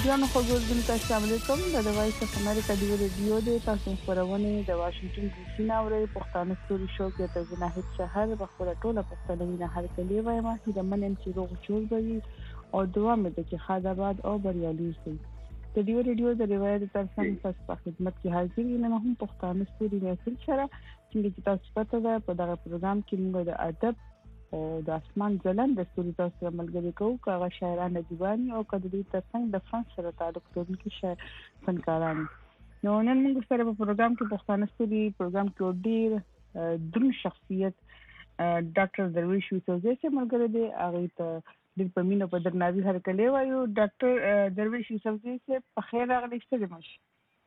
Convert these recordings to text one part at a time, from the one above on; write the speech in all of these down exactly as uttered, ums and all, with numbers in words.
ګرانو خوږونکو السلام علیکم د وایس اف امریکا دی ریډیو د تاسو خبرونه د واشنگټن ډي سي ناوړې پښتانه ستوري شو کې ته جناحت شهر بخوره ټوله پښتنه نه هر کلی وای ما د منن چې روغ جوړ وي او دعا مې د چې خاداباد او بریالي شي د دیو ریډیو د روایت ترڅنګ تاسو په خدمت کې حاضر یم نه هم پښتانه ستوري نه سره چې تاسو پته ده په دغه پروګرام کې موږ د ادب او د اسمان ځلند د ستوري تاسو ملګری کوو کاغه شاعرانه دیوانی او کډې ترڅنګ د فن سره تعلق لرونکي شاعر فنکاران نو نن موږ سره په پروګرام کې پښتانه ستوري پروګرام کې ډیر درون شخصیت ډاکټر درویش یوسفزئی چې ملګری دی هغه ته د پمینو په درناوي هر کله وایو ډاکټر درویش یوسفزئی چې په خیر راغلی ستړي مش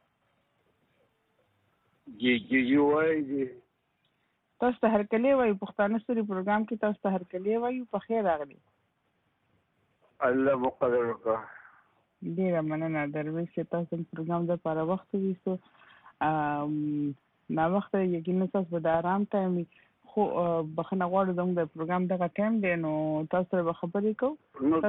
جی جی یو تاسو ته هر کله وایو پښتانه ستوري پروګرام کې تاسو ته هر کله وایو په خیر راغلی الله مقدر وکړه ډیر مننه درویش چې تاسو پروګرام د لپاره وخت ویسو ام نا وخت یقینا تاسو د آرام ټایم خو بخنه غواړم د پروګرام دغه ټایم دی نو تاسو سره خبرې کوو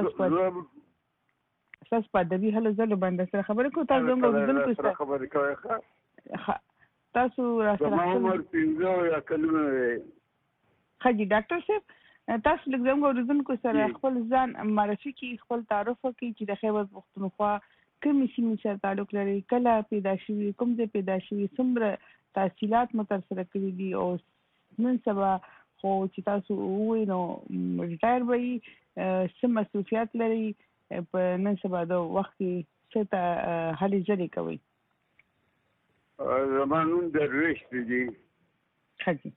تاسو په دبي هله زله باندې سره خبرې کوو تاسو موږ د خبرې کوي تاسو را سره عمر پنځه یا کلمه خجی ډاکټر صاحب تاسو لږ ورزونکو سره خپل ځان معرفي کی خپل تعارف کی چې د خیبر پختونخوا کوم سیمې سره تعلق لري کله پیدا شوی کوم ځای پیدا شوی څومره تحصیلات مو تر سره کړی دي او نن سبا خو چې تاسو وې نو ریټایر وې سم مسؤلیت لري په نن سبا د وخت کې څه ته هلي ځلې کوي زمانون درویش دی خجی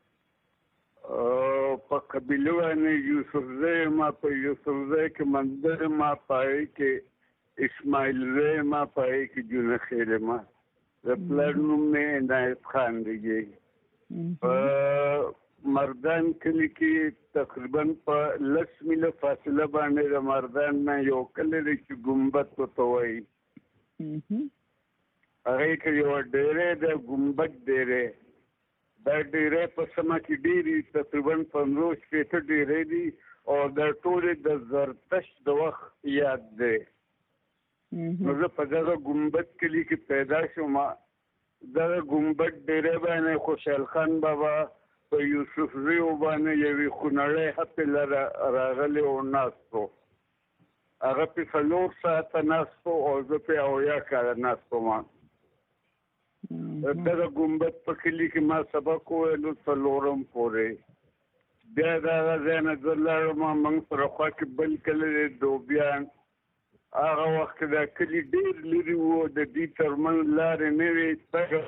په قبیله باندې یوسفزئی ما په یوسفزئی کې منظر ما پای کې اسماعیل زئی ما پای کې جون خیر ما د پلانوم نه عنایت خان دی مردان کلی کې تقریبا په لس میله فاصله باندې د مردان نه یو کلی چې ګمبد ته وایي هغه کې یو ډېرې د ګمبد ډېرې دا ډېرې په سما کې ډېری تقریبا پنځوس شپېته ډېرې دي او د ټولې د زرتشت د وخت یاد دی نو زه په دغه ګمبد کلي کې پیدا شوم دغه ګمبد ډېرې باندې خوشحال خان بابا په یوسفزئی باندې یوې خونړۍ هفې لره راغلی او ناست و هغه پې څلور ساعته ناست و او زه پې اویا کاله ناست وم دغه ګمبد په کلي کې ما سبق وویلو څلورم پورې بیا د هغه ځای نه زه لاړم موږ سره خوا کې بل کلی دی دوبیان هغه وخت کې دا کلي ډېر لرې وو د دې ترمنځ لارې نه وې څنګه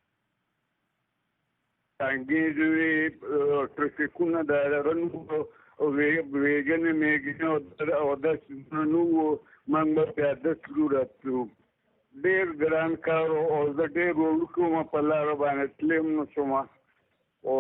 ټانګې وې ټرافیکونه د رن او ویګنې میګنې او داسې نه وو موږ به پیاده تلو راتلو ډېر ګران کار او زه ډېر وړوکی وم په لاره باندې تللی نه شوم او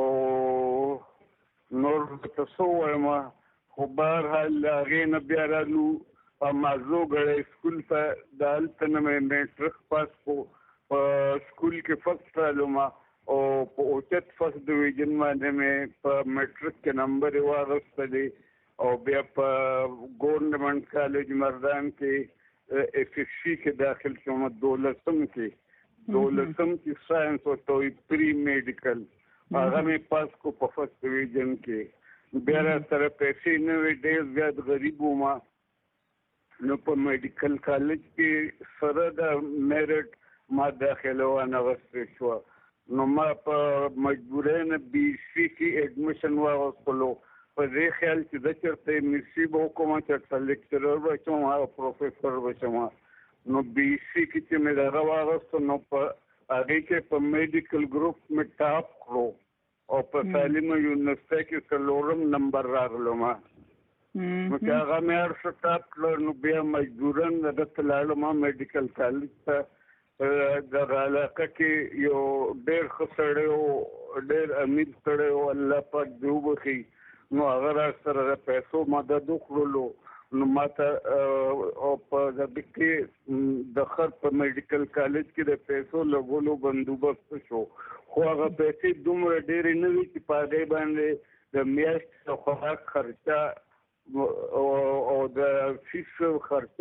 نور ورته څه ووایم خو بهرحال د هغې نه بیا رالو په مازوګړی سکول ته د هلته نه مې میټرک پاس کړو په سکول کې فسټ رالم او په اوچت فسټ ډویژن باندې مې په میټرک کې نمبر یې واخیستلی او بیا په ګورنمنټ کالج مردان کې ایف ایس سی کې داخل شوم دولسم کې دولسم کې ساينس او توي پری میډیکل هغه مې پاس کو په فرست ډیویژن کې بیا سره پیسې نه وې ډېر زیات غریب وم نو په میډیکل کالج کې سره د میرټ ما داخله ونه غوښتل شو نو ما په مجبورۍ نه بي سي کې اډمیشن واغوستلو په دې خیال چې زه چېرته نصیب وکړم چېرته لیکچرر به شم او پروفیسر به شم نو بي سي کې چې مې دغه واغوستو نو په هغې کې په میډیکل ګروپ مې ټاپ کړو او په سالمه یونیورسټۍ کې څلورم نمبر راغلم نو چې هغه مې هر څه ټاپ کړه نو بیا مجبوراً دلته لاړم میډیکل کالج ته دغه علاقه کې یو ډېر ښه سړی و ډېر امیر سړی و الله پاک دې وبخي نو هغه را سره د پیسو مدد وکړلو نو ما ته په دغه کې د خر په میډیکل کالج کې د پیسو لګولو بندوبست شو خو هغه پیسې دومره ډېرې نه وي چې په هغې باندې د میاشتې د خوراک خرچه او د فیس خرچه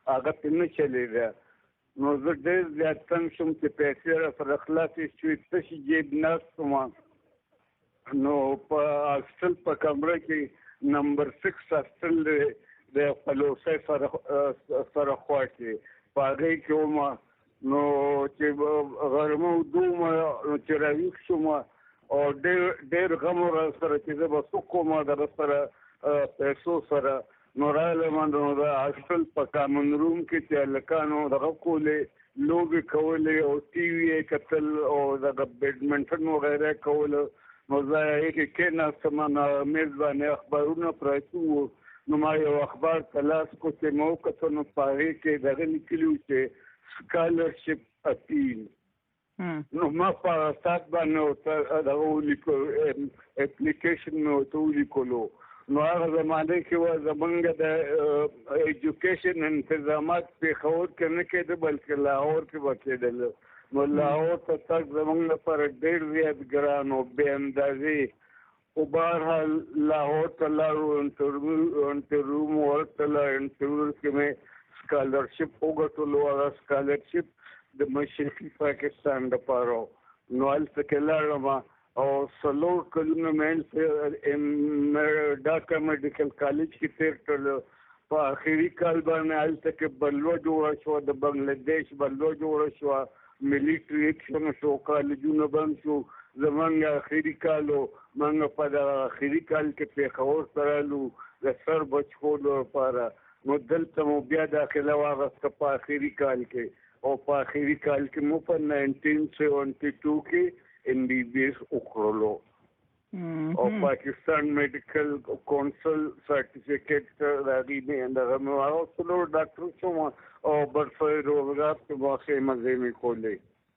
هغه په نه چلیږي. نو زه ډېر زیات تنګ شوم چې پیسې راسره خلاصې شوې، تشې جیب ناست وم. نو په هاسټل په کمره کې نمبر سکس هاسټل دی د پلوسۍ سره سره خوا کې، په هغې کې وم. نو چې غرمه ودوم چې راویښ شوم او ډېر ډېر غم و راسره چې زه به څه کوم د راسره پیسو سره. نو راغلم نو د هاسټل په کامن روم کې چې هلکانو دغه کولې، لوبې کولې او ټي وي یې کتل او دغه بیډمنټن وغیره کول. نو زه هغې کې کېناستم، نو میز باندې اخبارونه پراته وو. نو ما یو اخبار ته لاس کو چې ما وکتل، نو په هغې کې دغه لیکلي وو چې سکالرشپ اپیل. نو ما په ساعت باندې دغه ولیکلو، اپلیکیشن مې ورته ولیکلو. نو هغه زمانه کې و زمونږ د ایجوکیشن انتظامات پېښور کې نه کېده بلکې لاهور کې به کېدل. نو لاهور ته تګ زمونږ لپاره ډېر زیات ګران و بې اندازې. خو بهرحال لاهور ته لاړو، انټرویو مو ورکړله. انټرویو کې مې سکالرشپ وګټلو. هغه سکالرشپ د مشرقي پاکستان دپاره. نو هلته کې لاړم او څلور کلونه مې ډاکا میډیکل کالج کې تېر کړل. په آخري کال باندې هلته کې بلوه جوړه شوه، د بنګلادیش بلوه جوړه شوه، ملیټري ایکشن شو، کالجونه بند شو. زمونږ آخري کال و، موږ په دغه آخري کال کې پېښور ته رالو د سر بچ کولو لپاره. نو دلته مو بیا داخله واخیسته په آخري کال کې، او په آخري کال کې مو په ناینټین سیونټي ټو کې ایم بی بی ایس وکړلو او پاکستان میډیکل کونسل سرټیفیکیټ راغی مې دغه مې واخیستلو. ډاکټر شوم او برفه روزګار کې واقع مزې مې کولې.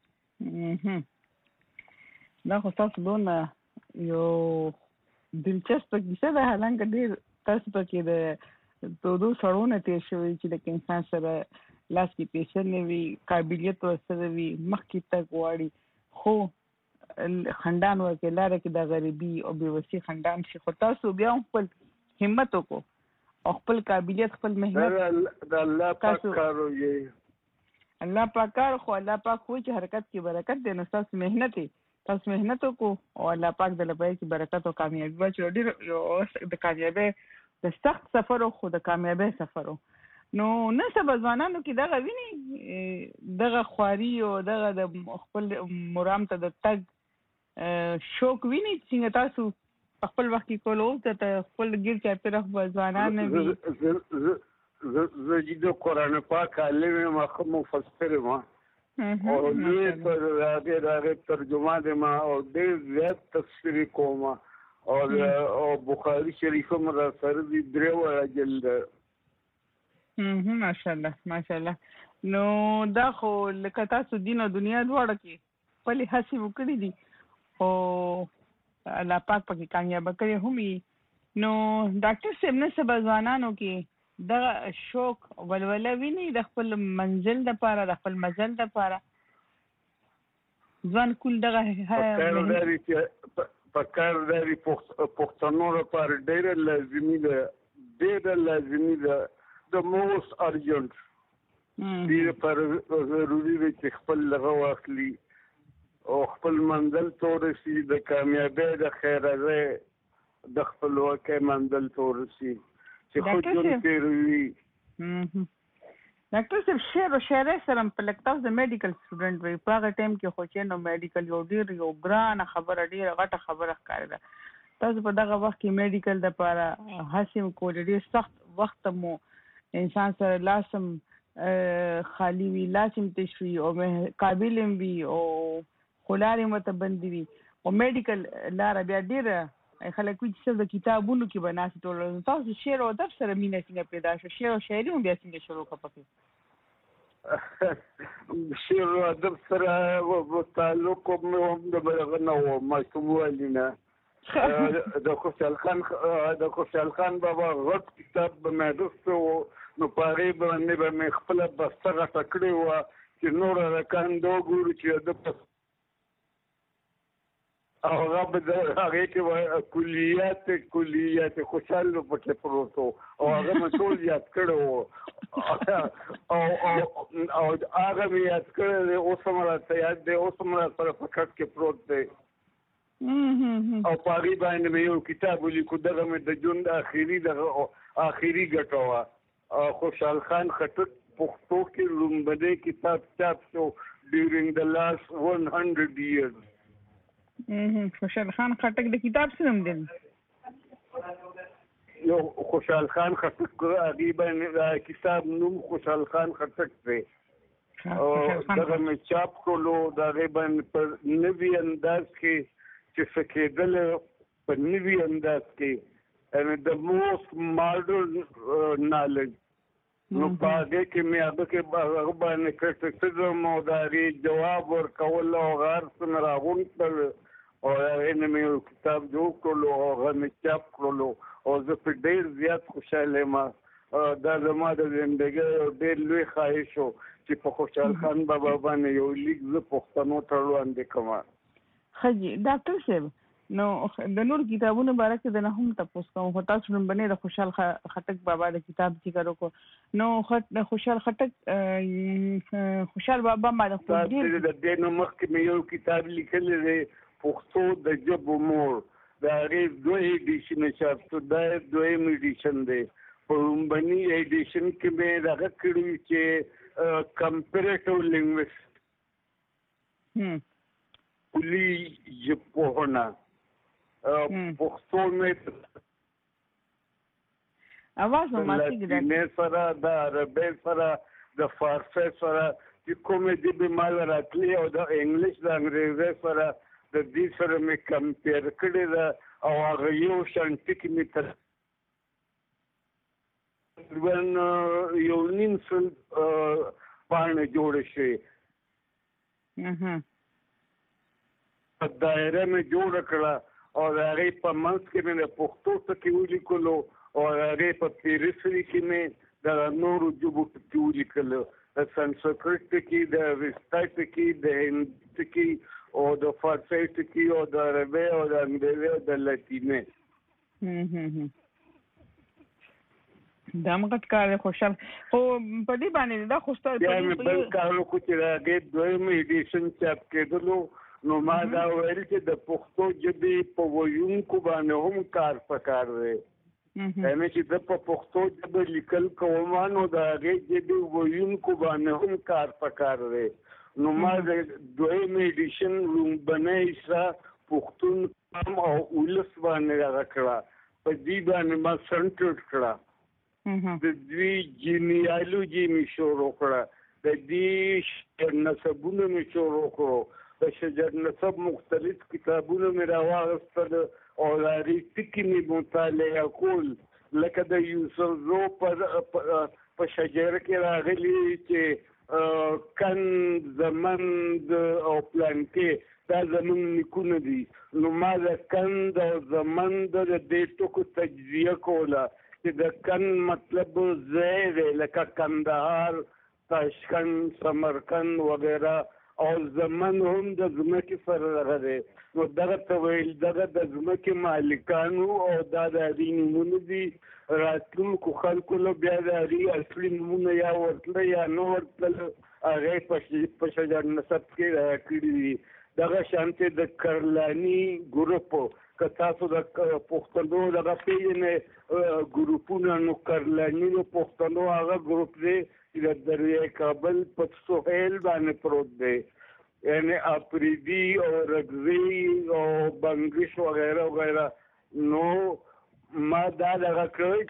دا خو تاسو دونه یو دلچسپه کیسه ده. حالانکه ډېر تاسو پکې د تودو سړونه تېر شوي چې لکه انسان سره لاس کې پیسې نه وي، قابلیت ورسره وي، مخکې تګ غواړي، خو خندان ورکې لاره کې د غریبي او بېوسي خندان شي. خو تاسو بیا هم خپل همت وکړو او خپل قابلیت، خپل مهنت د الله پاک کار وي. الله پاک کار، خو الله پاک وایي چې حرکت کې برکت دی. نو تاسو مهنت تاسو مهنت وکړو او الله پاک د لپاره کې برکت او کامیابي واچوي. ډېر یو د کامیابۍ د سخت سفر او خو د کامیابۍ سفر و. نو نن سبا ځوانانو کې دغه ویني، دغه خواري او دغه د خپل مرام ته د تګ شوق ویني څنګه تاسو خپل وخت کې کولو ته خپل ګیر چاپېره ځوانان نه وي. زه چې د قرآن پاک عالم یم، مفسر یم او لوی پر هغې د هغې ترجمان یم او ډېر زیات تفسیر کوم او بخاري شریف هم راسره دي، درې واړه جلده. ماشاءالله ماشاءالله. نو دا خو لکه تاسو دین او دنیا دواړه کې خپلې هڅې وکړې دي او الله پاک پکې کامیابه کړې هم وي. نو ډاکټر صاحب نن سبا ځوانانو کې دغه شوق ولوله ویني د خپل منزل دپاره، د خپل مزل دپاره ځوان کول دغه پکار داري پښتنو لپاره ډېره لازمي ده، ډېره لازمي ده، د موست ارجنټ دې لپاره ضروري دی چې خپل دغه واخلي او خپل منزل ته ورسي، د کامیابۍ د خیرازۍ د خپلواکۍ منزل ته ورسي چې ښه ژوند تېر وي. ډاکټر صاحب شعر او شاعرۍ سره په لکه تاسو د میډیکل سټوډنټ وئ، په هغه ټایم کې خو چې نو میډیکل یو ډېر یو ګرانه خبره، ډېره غټه خبره ښکارېده. تاسو په دغه وخت کې میډیکل دپاره هڅې مو کولې، ډېر سخت وخت مو انسان سره لاسم خالی وي، لاسم تش وي او قابل هم وي او خو لارې ورته بندې وي. او میډیکل لاره بیا ډېره خلک وایي چې صرف د کتابونو کې به ناست ټول. تاسو شعر او ادب سره مینه څنګه پیدا شوه؟ شعر او شاعري هم بیا څنګه شروع کړه پکې؟ شعر او ادب سره تعلق مې هم د هغه نه و، ماشوموالي نه. د خوشحال خان د خوشحال خان بابا غټ کتاب به مې اخیستی و، نو په هغې باندې به مې خپله بسته غټه کړې وه چې نور هلکان دا وګوري چې ادب او هغه به د هغې کې کلیات کلیات خوشحال پکې پروت و او هغه مې ټول یاد کړی و او او هغه مې یاد کړی دی، اوس هم راته یاد دی، اوس هم را سره په کټ کې پروت دی. او په هغې باندې مې یو کتاب ولیکو، دغه مې د ژوند آخري دغه آخري ګټه وه. خوشحال خان خټک پښتو کې لومړنی کتاب چاپ شو ډیورنګ د لاست ون هنډرډ ایئرز. خوشحال خان خټک د کتاب څه نوم دی؟ یو خوشحال خان خټک هغې باندې کتاب نوم خوشحال خان خټک دی. دغه مې چاپ کړلو، د هغې باندې په نوي انداز کې چې څه کېدل په نوي انداز کې د موسٹ ماډرن نالج. نو په هغې کې مې هغه کې هغه باندې کرټیسزم او د هغې جواب ورکول او هغه هر څه مې راغونډ کړل او هغې نه مې یو کتاب جوړ کړلو او هغه مې چاپ کړلو او زه پرې ډېر زیات خوشحاله یم. دا زما د زندګۍ یو ډېر لوی خواهش و چې په خوشحال خان بابا باندې یو لیک زه پښتنو ته وړاندې کړم. ښه جي ډاکټر صاحب، نو د نور کتابونو باره کې د نه هم تپوس کوم، خو تاسو لومړنی د خوشحال خټک بابا د کتاب ذکر وکړو. نو خوشحال خټک خوشحال بابا باندې خو ډېر د دې نه مخکې مې یو کتاب لیکلی دی، پښتو د ژبو مور، د هغې دوه ایډیشن چاپ شو، دا دویم ایډیشن دی. په لومړني ایډیشن کې مې دغه کړي چې کمپیریټیو لینګویسټ کلي ژبپوهنه پښتو مې اواز مو ماتېږي د لاتینۍ سره د عربۍ سره د فارسۍ سره چې کومې ژبې ما له راتلې او د انګلیش د انګریزۍ سره د دې سره مې کمپیر کړې ده او هغه یو شان ټکي مې تر یو نیم سل پاڼې جوړې شوې. دایره مې جوړه کړه او د هغې په منځ کې مې د پښتو ټکي ولیکلو او د هغې په پیرسري کې مې د نورو ژبو ټکي ولیکلو، د سنسکرت ټکي، د وستا ټکي، د هندي ټکي او د فارسۍ ټکي او د عربۍ او د انګریزۍ او د لاتینۍ. دا مغت کار خوشحال خو په دې باندې دا خوشته بیا مې بل کار وکړو چې د هغې دویم ایډیشن چاپ کېدلو، نو ما دا ویل چې د پښتو ژبې په ویونکو باندې هم کار پکار دی، یعنې چې زه په پښتو ژبه لیکل کوم نو د هغې ژبې ویونکو باندې هم کار پکار دی. نو ما د دویم ایډیشن لومړنۍ حصه پښتون قام او ولس باندې هغه کړه، په دې باندې ما سنټرډ کړه. د دوی جینیالوجي مې شروع کړه، د دې نسبونه مې شروع کړو، د شجر نسب مختلف کتابونه مې راواغستل او د هغې ټکي مې مطالعه کول، لکه د یوسفزو په شجره کې راغلي چې کن زمند او پلانکې دا زمونږ نیکونه دي. نو ما د کند او زمند د دې ټکو تجزیه کوله چې د کن مطلب ځای دی لکه کندهار، تاشکند، سمرقند وغیره، او زمن هم د ځمکې سره دغه دی. نو دغه ته ویل دغه د ځمکې مالکانو او دا د هغې نومونه دي، راتلونکو خلکو له بیا د هغې اصلي نومونه یا ورتله یا نه ورتله هغې په شجر نسب کې راکړي دي. دغه شانتې د کرلاني ګروپ، که تاسو د پښتنو دغه پېژنئ ګروپونه، نو کرلاني د پښتنو هغه ګروپ دی چې د دریای کابل په سهیل باندې پروت دی، یعنې اپریدي او رګزي او بنګش وغیره وغیره. نو ما دا دغه کړی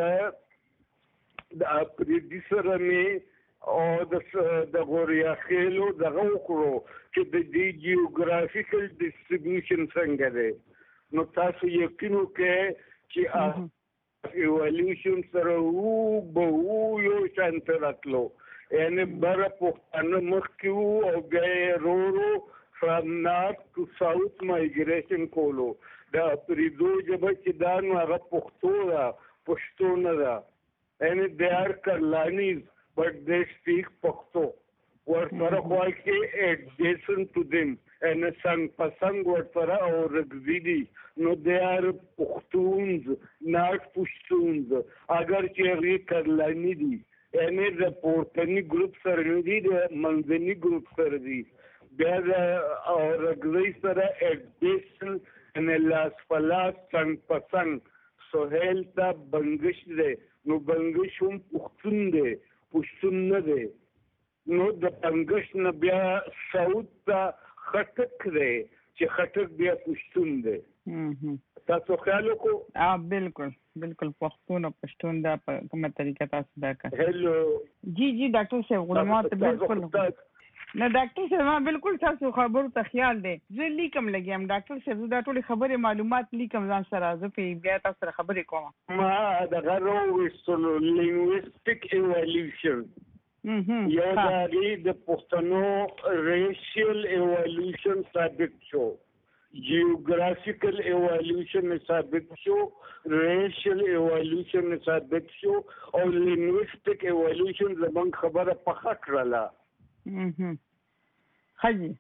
چې د اپریدي سره مې او د غوریا خیلو دغه وکړو چې د دې جیوګرافیکل ډسټریبیوشن څنګه دی. نو تاسو یقین وکړئ چې ایوالوشن سره وو به وو یو شان ته راتلو، یعنې بره پښتانه مخکې وو او بیا یې ورو ورو فرام نارت ټو ساوث مایګریشن کولو. د اپریدو ژبه چې دا نو هغه پښتو ده، پښتو نه ده، یعنې دې آر کرلانیز بټ دې سپیک پښتو. ورسره خوا کې adjacent to them and څنګ پسنګ ورسره او رګزي دي نو they are پښتونز not پښتونز اگر چې هغوی کرلاني دي یعنې د پورتني ګروپ سره نه دي د منځني ګروپ سره دي بیا د رګزي سره adjacent and لاس په لاس څنګ پسنګ سهیل ته بنګش دی نو بنګش هم پښتون دی پښتون نه دی نو د بنګش نه بیا سعود ته خټک دی چې خټک بیا پښتون دی تاسو خیال وکړو بالکل بالکل پښتون او پښتون دا په کومه طریقه تاسو دا کوي هلو جی جی ډاکټر صاحب معلومات بالکل نه ډاکټر صاحب ما بالکل تاسو خبرو ته خیال دی زه لیکم لګیم ډاکټر صاحب دا ټول خبره معلومات لیکم ځان سره زه په بیا تاسو سره خبرې کوم ما دا غرو وستلو لینګویستیک ایوالوشن یو دا د پښتنو ریشل ایوالوشن ثابت شو جیوګرافیکل ایوالوشن ثابت شو ریشل ایوالوشن ثابت شو او لینګویستیک ایوالوشن زمون خبره پخه کړله حاجی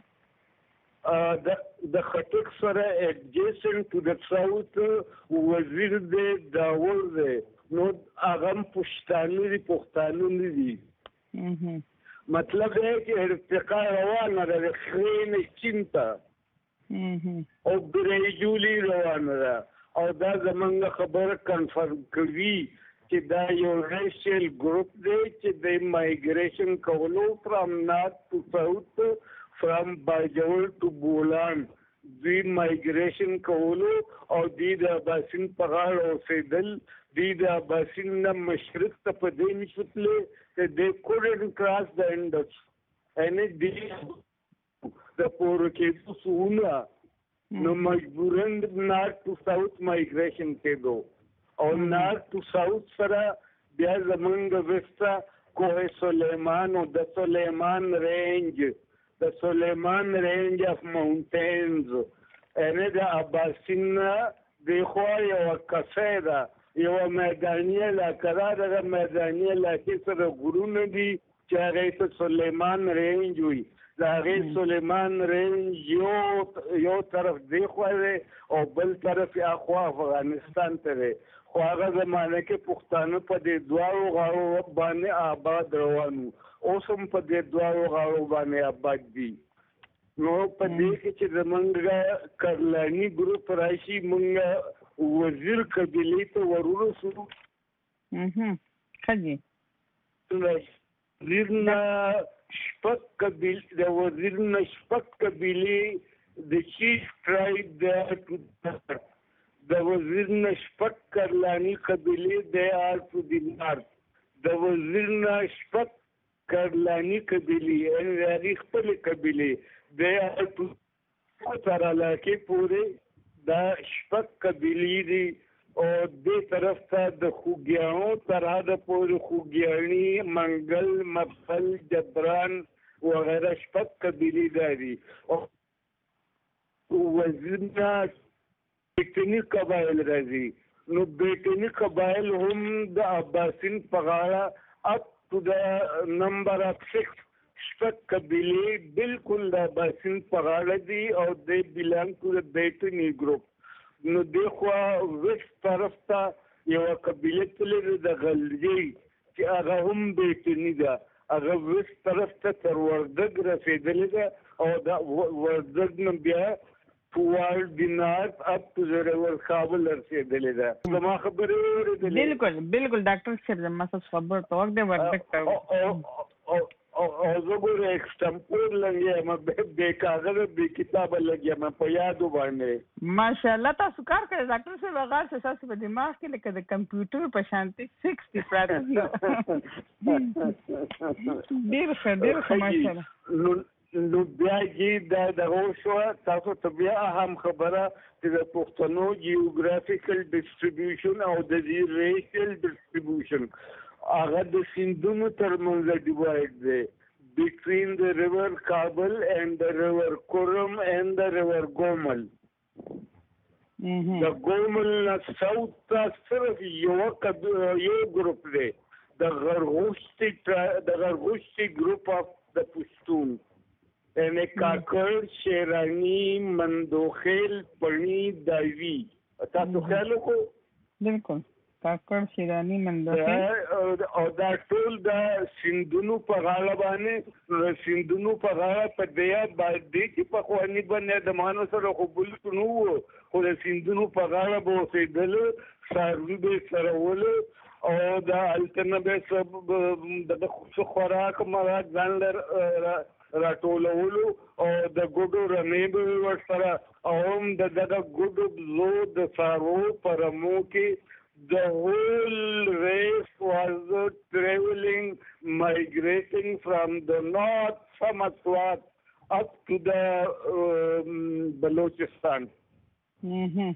د خټک سره adjacent to the south وزیر دی داول دی نو هغه پښتانه دي پښتانه نه دي مطلب دی چې ارتقا روانه ده د خرین چین ته او ګریجولي روانه ده او دا زمونږ خبره کنفرم کوي چې دا یو ریشل ګروپ دی چې د مایګریشن کولو فرام نارت ټو ساوث فرام باجوړ ټو بولان دوی مایګریشن کولو او دوی د اباسین په غاړه اوسېدل دوی د اباسین نه مشرق ته په دې نشوتلی چې دی couldn't cross the Indus یعنې دوی د پورو کېدو سوونه نو مجبورن نارت ټو ساوث مایګریشن کېدو او نارت ټو ساوث سره بیا زمونږ وسته کوه سلیمان او د سلیمان رینج د سلیمان رینج اف ماونټینز یعنې د اباسین نه دخوا یوه کسۍ ده یوه میداني علاقه ده دغه میداني علاقې سره غرونه دي چې هغې ته سلیمان رینج وي د هغې سلیمان رینج یو یو طرف دخوا دی او بل طرف یې اخوا افغانستان ته دی خو هغه زمانه کې پښتانه په دې دواړو غاړو باندې آباد روان وو اوس هم په دې دواړو غاړو باندې آباد دي نو په دې کې چې زمونږ کرلاني ګروپ راشي مونږ وزیر قبیلې ته ورورسو ښه جي وزیر نه شپږ قبیلې د وزیر نه شپږ قبیلې د چیف ټرایب د د وزیر نه شپږ کرلاني قبیلې د آر ټو دی نارت د وزیر نه شپږ کرلاني قبیلې یعنې د هغې خپلې قبیلې د آر ټو تر علاقې پورې دا شپږ قبیلې دي او دې طرف ته د خوږیاڼو تر حده پورې خوږیاڼي منګل مفصل جبران وغیره شپږ قبیلې دا دي او وزیر نه بیټني قبایل راځي نو بیټني قبایل هم د اباسین په غاړه اپ ټو د نمبر اف سکس شپږ قبیلې بالکل د اباسین په غاړه دي او د بلانګ ټو د بیټني ګروپ نو دخوا ویسټ طرف ته یوه قبیله تللې ده د غلجۍ چې هغه هم بیټني ده هغه ویسټ طرف ته تر وردګ رسېدلې ده او د وردګ نه بیا towards the north up to the river کابل رسېدلې ده زما خبرې اورېدلې بالکل بالکل ډاکټر صاحب زما ستاسو خبر ته وخت دی وردګ ته او زه ګوره ایکسټمپور لګیا یم بې کاغذه بې کتابه لګیا یم په یادو باندې ماشاءالله تاسو کار کوئ ډاکټر صاحب هغه څه ستاسو په دماغ کې لکه د کمپیوټر په شانتې سکس دي پراته دي ډېر ښه ډېر ښه ماشاءالله نو بیا چې دا دغه شوه تاسو ته بیا اهم خبره چې د پښتنو جیوګرافیکل ډسټریبیوشن او د دې ریشل ډسټریبیوشن هغه د سیندونو ترمنځ ډیوایډ دی بټوین د ریور کابل اینڈ د ریور کورم اینڈ د ریور ګومل د ګومل نه ساوث ته صرف یو یو ګروپ دی د غرغوشتي د غرغوشتي ګروپ اف د پښتون یعنی کاکړ شیرانی مندوخیل پړنی دایوي تاسو خیال وکړو بالکل کاکړ شیرانی مندوخیل او دا ټول د سیندونو په غاړه باندې سیندونو په غاړه په دیا باندې چې په خواني باندې د مانو سره خو بل نو خو د سیندونو په غاړه به اوسېدل څاروي به سره ول او د الټرنیټ سب د خوراک مراد ځان لر راټولولو او د ګډو رمې به ورسره او هم د دغه ګډو زو د څاروو په رمو کې the whole race was uh, traveling, migrating from the north, from Aswad, up to the um, Balochistan. Mm-hmm.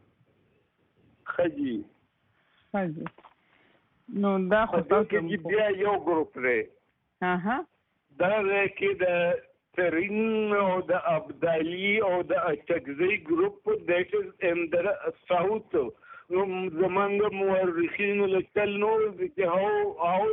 Khaji. Khaji. No, da khota ke bia yo group re. Aha. Da re ke da Terin or the Abdali or the Achakzi group that is in the south. نو زمانګ مورخین لیکل نو چې how how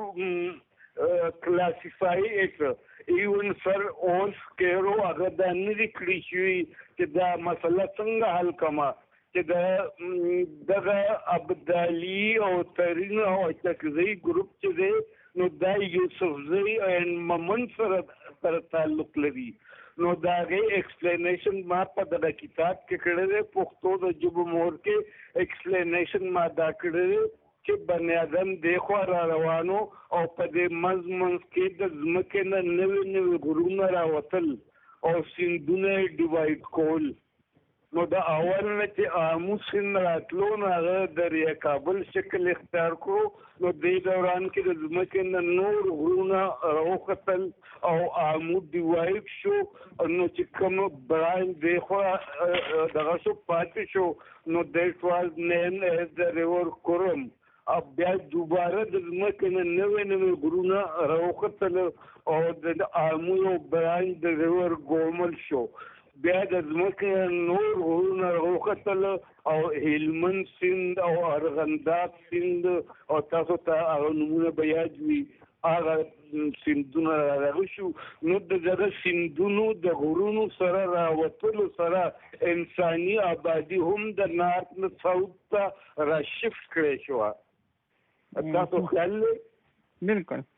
to classify it even sir اوس کېرو هغه د نړۍ کړی شوی چې دا مسله څنګه حل کما چې دا دغه ابدالي او ترین او تکزی ګروپ چې دی نو دا یوسفزی او ممن سره سره تعلق لري نو دا غي ایکسپلینیشن ما په دغه کتاب کې کړی دی پښتو د ژبې مور کې ایکسپلینیشن ما دا کړی دی چې بني ادم د خو را روانو او په دې مزمن کې د ځمکې نه نوې نوې غرونه راوتل او سیندونه ډیوایډ کول نو دا اول نه چې آمو سیند راتلو نو هغه دریا کابل شکل اختیار کړو نو دې دوران کې د ځمکې نه نور غرونه راوختل او آمو ډیوایډ شو نو چې کوم براین دی خو دغه شو پاتې شو نو دیٹ واز نیم ایز د ریور کورم اب بیا دوباره د ځمکې نه نوې نوې غرونه راوختل او د آمو یو براین د ریور ګومل شو بیا د ځمکې نور غرونه راوختل او هلمند سیند او ارغنداب سیند او تاسو ته هغه نومونه به یاد وي هغه سیندونه راغلي شو نو د دغه سیندونو د غرونو سره راوتلو سره انساني آبادي هم د نارت نه ساوت ته راشفت کړی شوه تاسو خیال دی بالکل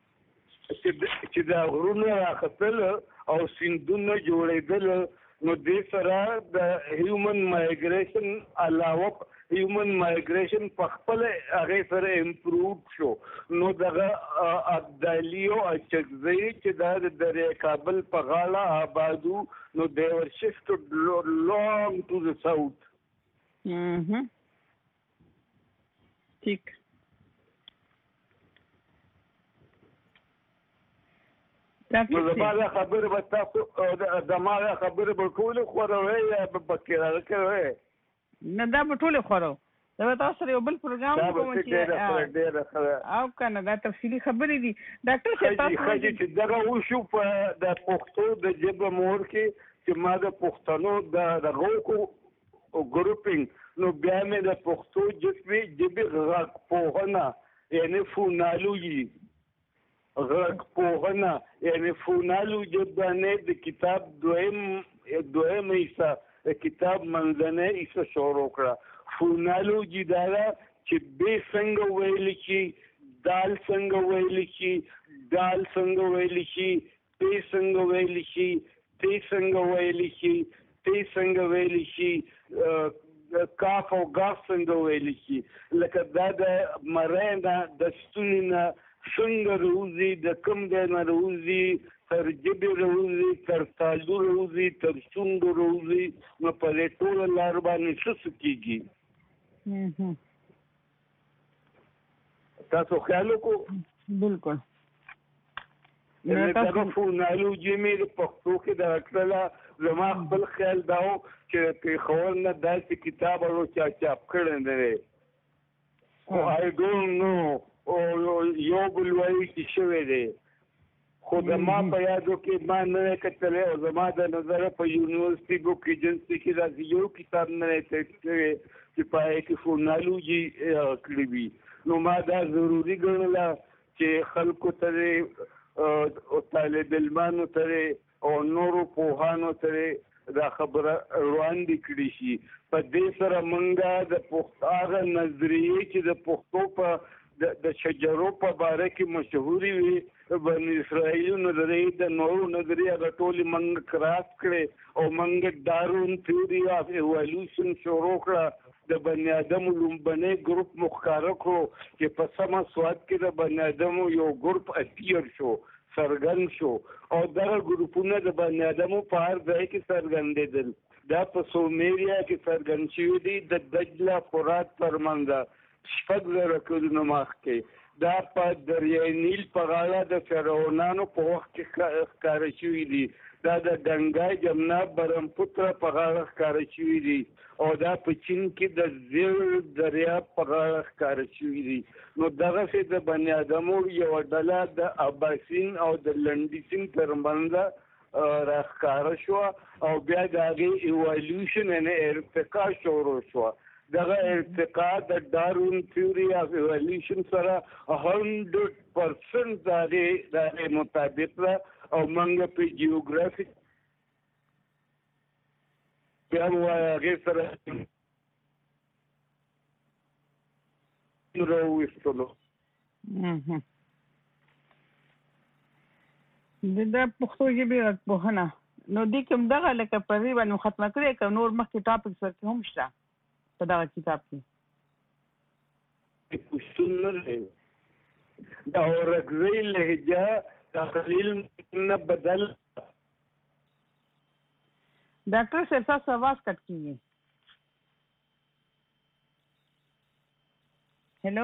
چې دا غرونه راختل او سیندونه جوړېدل نو دې سره د هیومن مایګریشن علاوه هیومن مایګریشن په خپل هغه سره امپروቭ شو نو دغه ابدالیو اچکزی چې دا د دریا کابل په غاړه آبادو نو they were shifted long to the south. mhm ٹھیک نو زما خبره به تاسو د ما خبره به ټول خوروي یا به پکې راکوي نه دا به ټول خورو دا تاسو سره یو بل پروګرام کوم چې او کنه دا تفصیلی خبرې دي ډاکټر صاحب تاسو خاجي چې دغه وشو په د پښتو د ژبې مور کې چې ما د پښتنو د دغه کو ګروپینګ نو بیا مې د پښتو ژبې ژبې غږ پوهنه یعنی فونالوجي غږ پوهنه یعنی فونالوجي باندې د کتاب دویم دویم حصہ د کتاب منځنۍ حصہ شروع کړه فونالوجي دا چې به څنګه ویل شي دال څنګه ویل شي دال څنګه ویل شي ته څنګه ویل شي ته څنګه ویل شي ته څنګه ویل شي کاف او غاف څنګه ویل شي لکه دا د مرینه د ستونینا څنګه روزي د کوم دی نه روزي تر جبې روزي تر تالو روزي تر شونډو روزي نو په دې ټوله لار باندې څه کېږي تاسو خیال وکړو بالکل دغه فونالوجي مې د پښتو کې د اکثره زما خپل خیال دا و چې پېښور نه داسې کتاب ورو چا چاپ کړی نه دی خو آی ډونټ نو او یو بل وایي چې شوی دی خو زما په یادو کې ما نه کتلی او زما د نظره په یونیورسټي بک ایجنسي کې داسې یو کتاب نه دی ټیکسټ شوی چې په هغې کې فونالوجي کړي وي نو ما دا ضروري ګڼله چې خلکو ته طالب علمانو سره او نورو پوهانو سره دا خبره وړاندې کړي شي. په دې سره موږ د پښتو نظریې چې د پښتو په د شجرو په باره کې مشهوري وي بني اسرائیل نظریې د نورو نظریې هغه ټولې موږ کراس کړې او موږ ډارون تیوري اف ایوالوشن شروع کړه. د بني ادم لومبنی ګروپ مخکاره کړو چې په سمه سواد کې د بني ادم یو ګروپ اپیر شو سرګن شو او دغه ګروپونه د بني ادمو په هر ځای کې څرګندېدل. دا په سومیریا کې څرګند شوي دي د دجله فرات ترمنځ شپږ زره کلونو مخکې. دا په دریای نیل په غاړه د فرعونانو په وخت کې ښکاره شوي دي. دا د ګنګا جمنا برمپوتره په غاړه ښکاره شوي دي او دا په چین کې د زیړ دریاب په غاړه ښکاره شوي دي. نو دغسې د بني ادمو یوه ډله د اباسین او د لنډیسین ترمنځ راښکاره شوه او بیا د هغې ایوالوشن یعنې ارتقا شروع شوه. دغه ارتقا د ډارون تیوري اف ایوالوشن سره هنډرډ پرسنټ د هغې د هغې مطابق ده او موږ په جیوګرافیک بیا مو وایه هغې سره راوویستلو. د پښتو ژبې غږپوهنه نو دې کې همدغه لکه په دې باندې ختمه کړې که نور مخکې ټاپکس ورکې هم شته په دغه کتاب کې؟ پښتون نه دی د اورکزۍ لهجه د خلیل نه بدل. ډاکټر صاحب تاسو آواز کټ کیږي. هلو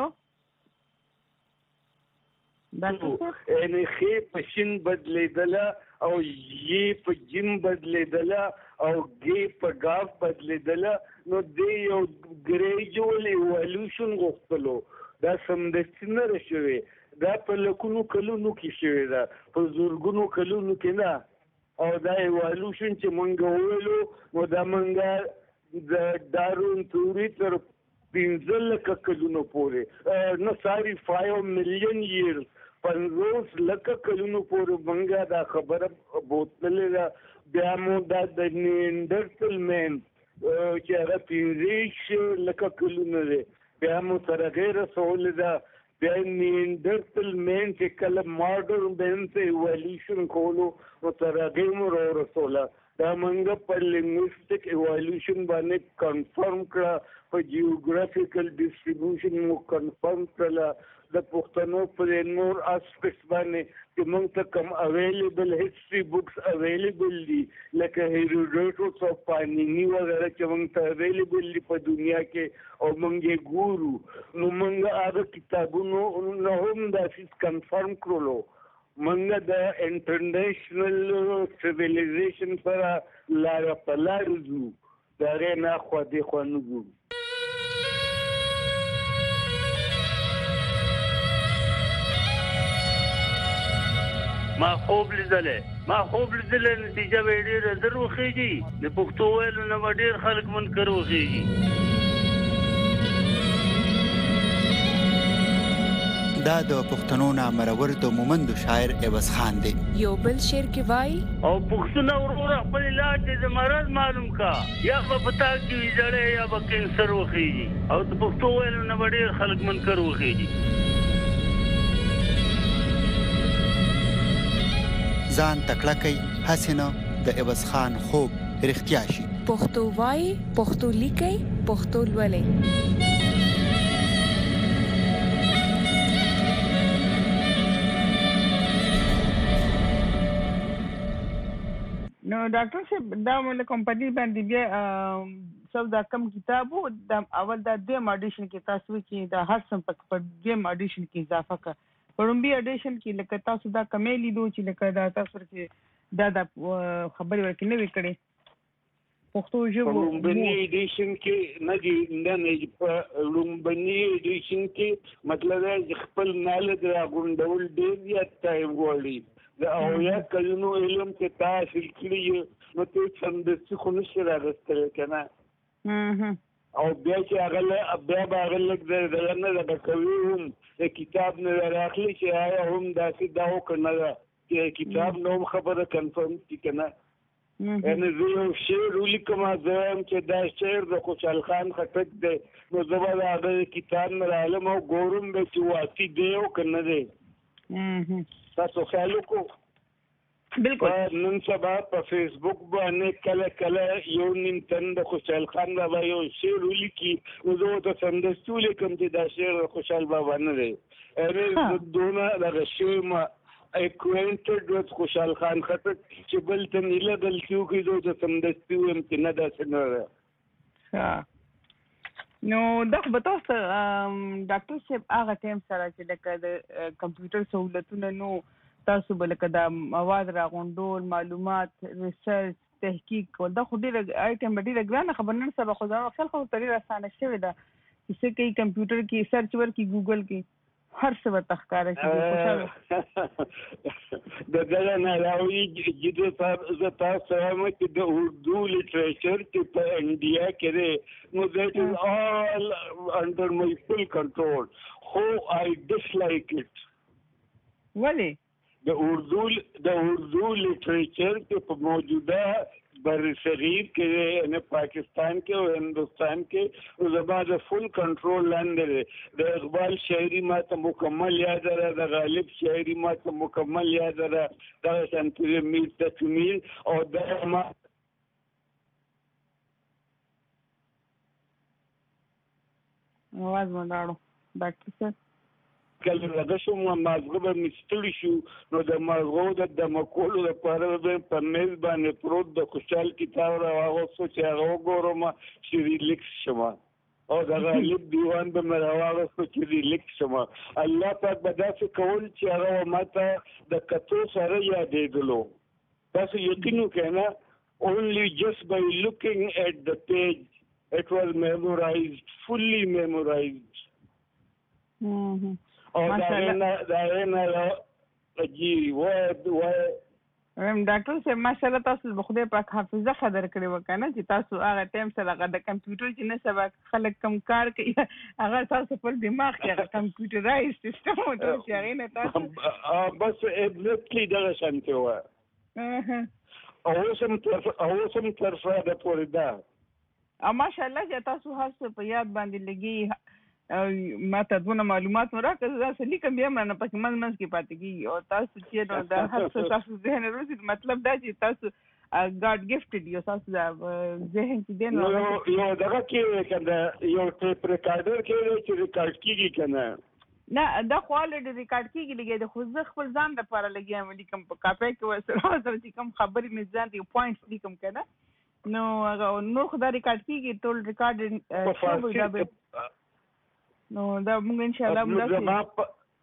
ډاکټر صاحب یعنې ښې په شین بدلېدله او یې په جیم بدلېدله او ګې په ګاف بدلېدله. نو دې یو ګریجوال ایوالوشن غوښتلو. دا سمدستي نه ده شوې، دا په لکونو کلونو کې شوې ده، په زرګونو کلونو کې نه. او دا ایوالوشن چې مونږ وویلو نو دا مونږ د ډارون تیوري تر پنځه لکه کلونو پورې نه ساري فایو میلیون ایرز پنځوس لکه کلونو پورې مونږ دا خبره بوتلې ده. بیا مو دا د نیاندرتل مین چې هغه پنځه لکه کلونه دی بیا مو سره غیر رسولې ده. بیا نیاندرتل مین چې کله ماډرن مین ته ایوالوشن کولو نو تر هغې مو راورسوله. دا موږ په لینګویسټک ایوالوشن باندې کنفرم کړه، په جیوګرافیکل ډسټریبیوشن مو کنفرم کړله، د پښتنو په نور اسپیکټس باندې چې موږ ته کوم اویلیبل هسټري بکس اویلیبل دي لکه هیروډوټس او پانیني وغیره چې موږ ته اویلیبل دي په دنیا کې او موږ یې ګورو نو موږ هغه کتابونو نه هم داسې کنفرم کړلو. موږ د انټرنیشنل سیویلایزیشن سره لاره په لار ځو، د هغې نه خوا دې خوا نه ګورو. ما خوب لیدلې ما خوب لیدلې نتیجه به ډېره در وخېږي. د پښتو ویلو نه به ډېر خلک منکر وخېږي. دا د پښتنو نامرور د مومندو شاعر عوض خان دی. یو بل شعر کې وایي او پښتون وروره خپل علاج د مرض معلوم کا، یا به پتا کې زړې یا به کینسر وخېږي او د پښتو ویلو نه به ډېر خلک منکر وخېږي. ځان تکړه کوي هسې نه د عوض خان خوب رښتیا شي. پښتو وایي، پښتو لیکي، پښتو لولي. نو ډاکټر صاحب دا مله کمپنی باندې بیا سب دا کم کتابو د اول د دیم اډیشن کې تاسو چې د هر سم په دیم اډیشن کې اضافه کړ. پړمبي اډیشن کې لکه تاسو دا کمې لیدو چې لکه دا تاسو چې دا د خبرې ورکې نه وي کړې پښتو ژبه. لومبني اډیشن کې نه دي نه په لومبني اډیشن کې مطلب دی خپل نالج راغونډول ډېر زیات ټایم غواړي. د اویا کلونو علم چې تا حاصل کړي نو ته سمدستي خو نشي راغستلی که نه. او بیا چې هغه بیا به هغه لږ دغه نه دغه کوي هم د کتاب نه راخلي چې آیا هم داسې دا وکړه نه چې کتاب نه هم خبره کنفرم کړي که نه. یعنې زه یو شعر ولیکم زه وایم چې دا شعر د خوشحال خان خټک دی نو زه به د هغه کتاب نه رالم او ګورم به چې واقعي دی او که نه دی. تاسو خیال وکړو بالکل نن سبا په فیسبوک باندې کله کله یو نیم تن د خوشحال خان بابا یو شعر ولیکي نو زه ورته سمدستي ولیکم چې دا شعر د خوشحال بابا نه دی. یعنې زه دونه دغه شوی یم acquainted with خوشحال خان خټک چې بل ته نیله غلطي وکړي زه ورته سمدستي ویم چې نه داسې نه ده. نو دا خو به تاسو ډاکټر صاحب هغه ټایم سره چې لکه د کمپیوټر سهولتونه نو تاسو به لکه دا مواد راغونډول معلومات ریسرچ تحقیق کول دا خو ډېره آیټم به ډېره ګرانه خبره نن سبا خو ځان خپل خو ډېره اسانه شوې ده چې څه کوي کمپیوټر کې سرچ ورکړي ګوګل کې هر څه ورته ښکاره شي. د دغه نه راوړي جدي صاحب زه تاسو سره وایم چې د اردو لټریچر چې په انډیا کې دی نو دیٹ از آل انډر مای فل کنټرول خو آی ډسلایک اټ. ولې؟ د اردو د اردو لټریچر کې په موجوده بر صغیر کې یعنی پاکستان کې او هندوستان کې زما د فل کنټرول لاندې دی. د اقبال شاعري ما ته مکمل یاد ده د غالب شاعري ما ته مکمل یاد ده دغه شانتي میر تکمیل او دا ما आवाज مونږ ډاکټر صاحب کله لږ شو مازغه به مستړي شو نو د مازغو د دمکولو لپاره به په میز باندې پروت د خوشحال کتاب راواغوستو چې هغه وګورم چې ریلیکس شم او د غالب دیوان به مې راواغوستو چې ریلیکس شم. الله پاک به داسې کول چې هغه ماته د کتو سره یادېدلو. تاسو یقین وکړئ نه only just by looking at the page it was memorized fully memorized. mhm او دا نه دا نه جی وای وای هم ډاکټر صاحب ماشاءالله تاسو به خدای پاک حافظه خبر کړی وکنه چې تاسو هغه ټایم سره هغه د کمپیوټر چې نه سبا خلک کم کار کوي هغه تاسو په دماغ کې هغه کمپیوټرایز سیستم ته چې هغه نه تاسو بس ایگزیکټلی دا شانته و او سم تر او سم تر فاده پورې دا او ماشاءالله چې تاسو هر څه په یاد باندې لګي ما ته دونه معلومات مو راکړه دا څه لیکم بیا نه پکې منځ منځ کې پاتې کېږي او تاسو چې نو دا هر څه تاسو ذهن روزي مطلب دا چې تاسو ګاډ ګفټډ یو تاسو دا ذهن چې دی نو یو دغه کې کنه یو ټیپ ریکارډر کې چې ریکارډ کیږي کنه نه دا خو الریډي ریکارډ کیږي لګي د خو زه خپل ځان لپاره لګیم لیکم په کاپي کې وسره چې کوم خبرې مې ځان ته پوینټس لیکم کنه نو نو خو دا ریکارډ کیږي ټول ریکارډ نو دا موږ ان شاء الله موږ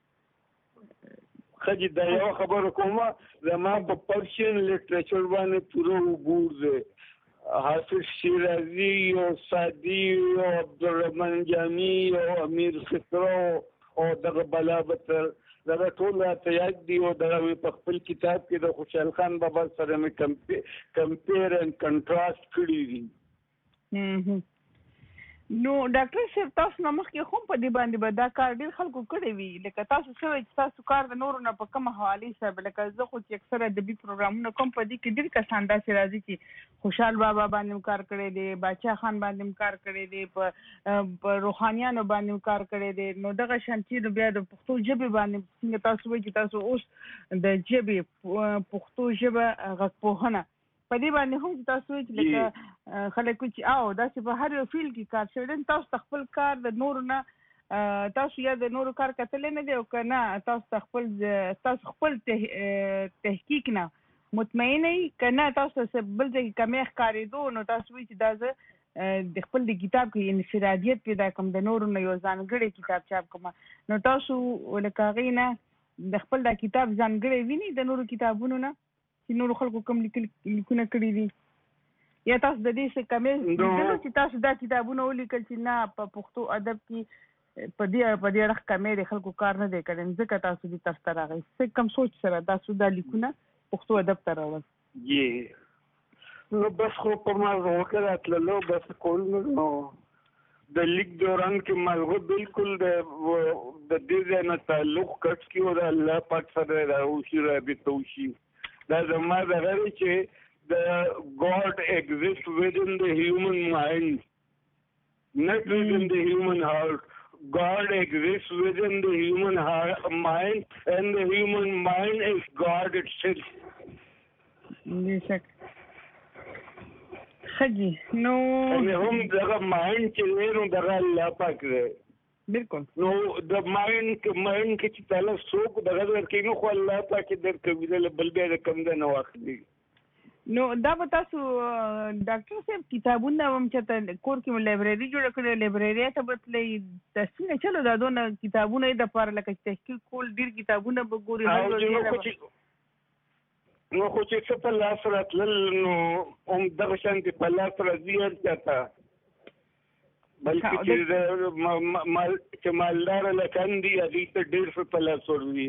خځې دا یو خبره کومه زما په پرشین لټریچر باندې پوره عبور دی حافظ شیرازي او سعدي او عبدالرحمن جامی او امیر خسرو او دغه بلابتر دغه ټول راته یاد دي او دغه په خپل کتاب کې د خوشحال خان بابا سره مې کمپیر اینډ کنټراسټ کړي دي. نو ډاکټر صاحب تاسو نه مخکې خو په دې باندې به دا کار ډېر خلکو کړی وي لکه تاسو څه وایي چې تاسو کار د نورو نه په کومه حوالې صاحب لکه زه خو چې اکثره ادبي پروګرامونه کوم په دې کې ډېر کسان داسې راځي چې خوشحال بابا باندې کار کړی دی باچا خان باندې کار کړی دی په روحانیانو باندې کار کړی دی نو دغه شانتي نو بیا د پښتو ژبې باندې څنګه تاسو وایي چې تاسو اوس د ژبې پښتو ژبه غږپوهنه په دې باندې هم تاسو چې لکه خلک چې او دا چې په هر یو فیلډ کې کار شوی تاسو خپل کار د نورو نه تاسو یا د نورو کار کتلې نه دی او که نه تاسو خپل تاسو خپل تحقیق نه مطمئن یې که نه تاسو بل ځای کې کمی ښکارېدو نو تاسو وایي چې دا زه د خپل د کتاب کې انفرادیت پیدا کوم د نورو نه یو ځانګړی کتاب چاپ کوم نو تاسو لکه هغې نه د خپل دا کتاب ځانګړی ویني د نورو کتابونو نه چې نورو خلکو کوم لیکونه کړي دي یا تاسو د دې څه کمې چې تاسو دا کتابونه ولیکل چې نه په پښتو ادب کې په دې په دې اړه کمې د خلکو کار نه دی کړی ځکه تاسو دې تاسو ته راغی څه کم سوچ سره تاسو دا لیکونه پښتو ادب ته راوړل جی نو بس خو په ما وکړه تللو بس کول نو د لیک دوران کې مالغه بالکل د د دې نه تعلق کټ کیو د الله پاک سره راوشي رابطه وشي دا زما د غوړي چې د God exists within the human mind, not within the human heart. God exists within the human heart, mind, and the human mind is God itself. بیشک خجی نو هم دغه مایند چې نو دغه الله پاک دی بالکل نو د مایند مایند کې چې تعالی څوک دغه ورکې نو خو الله پاک درکوي د بل بیا د کم د نه واخلي نو دا به تاسو ډاکټر صاحب کتابونه هم چې کور کې لایبرری جوړ کړې لایبرری ته به تللی تاسو چلو دا دونه کتابونه د پاره لکه تحقیق کول ډیر کتابونه به ګوري نو خو چې څه په لاس راتلل نو هم دغه شانتي په لاس راځي چاته بلکې چې مالدار لکان دي هغوی ته ډېر څه په لاس ورځي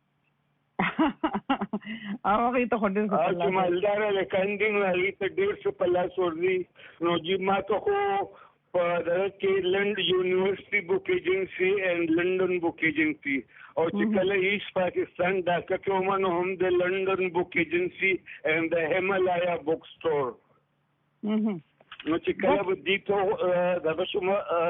هغوی ته خو ډېر څه په لاس چې مالدار لکان دي نو هغوی ته ډېر څه په لاس ورځي نو جی ما ته خو په دغه کې لنډ یونیورسټي بک ایجنسي اینډ لندن بک ایجنسي او چې کله ایست پاکستان ډاکه کې ومه نو هم د لندن بک ایجنسي اینډ د هیمالایا بک سټور نو چې کله به دې ته دغه شوم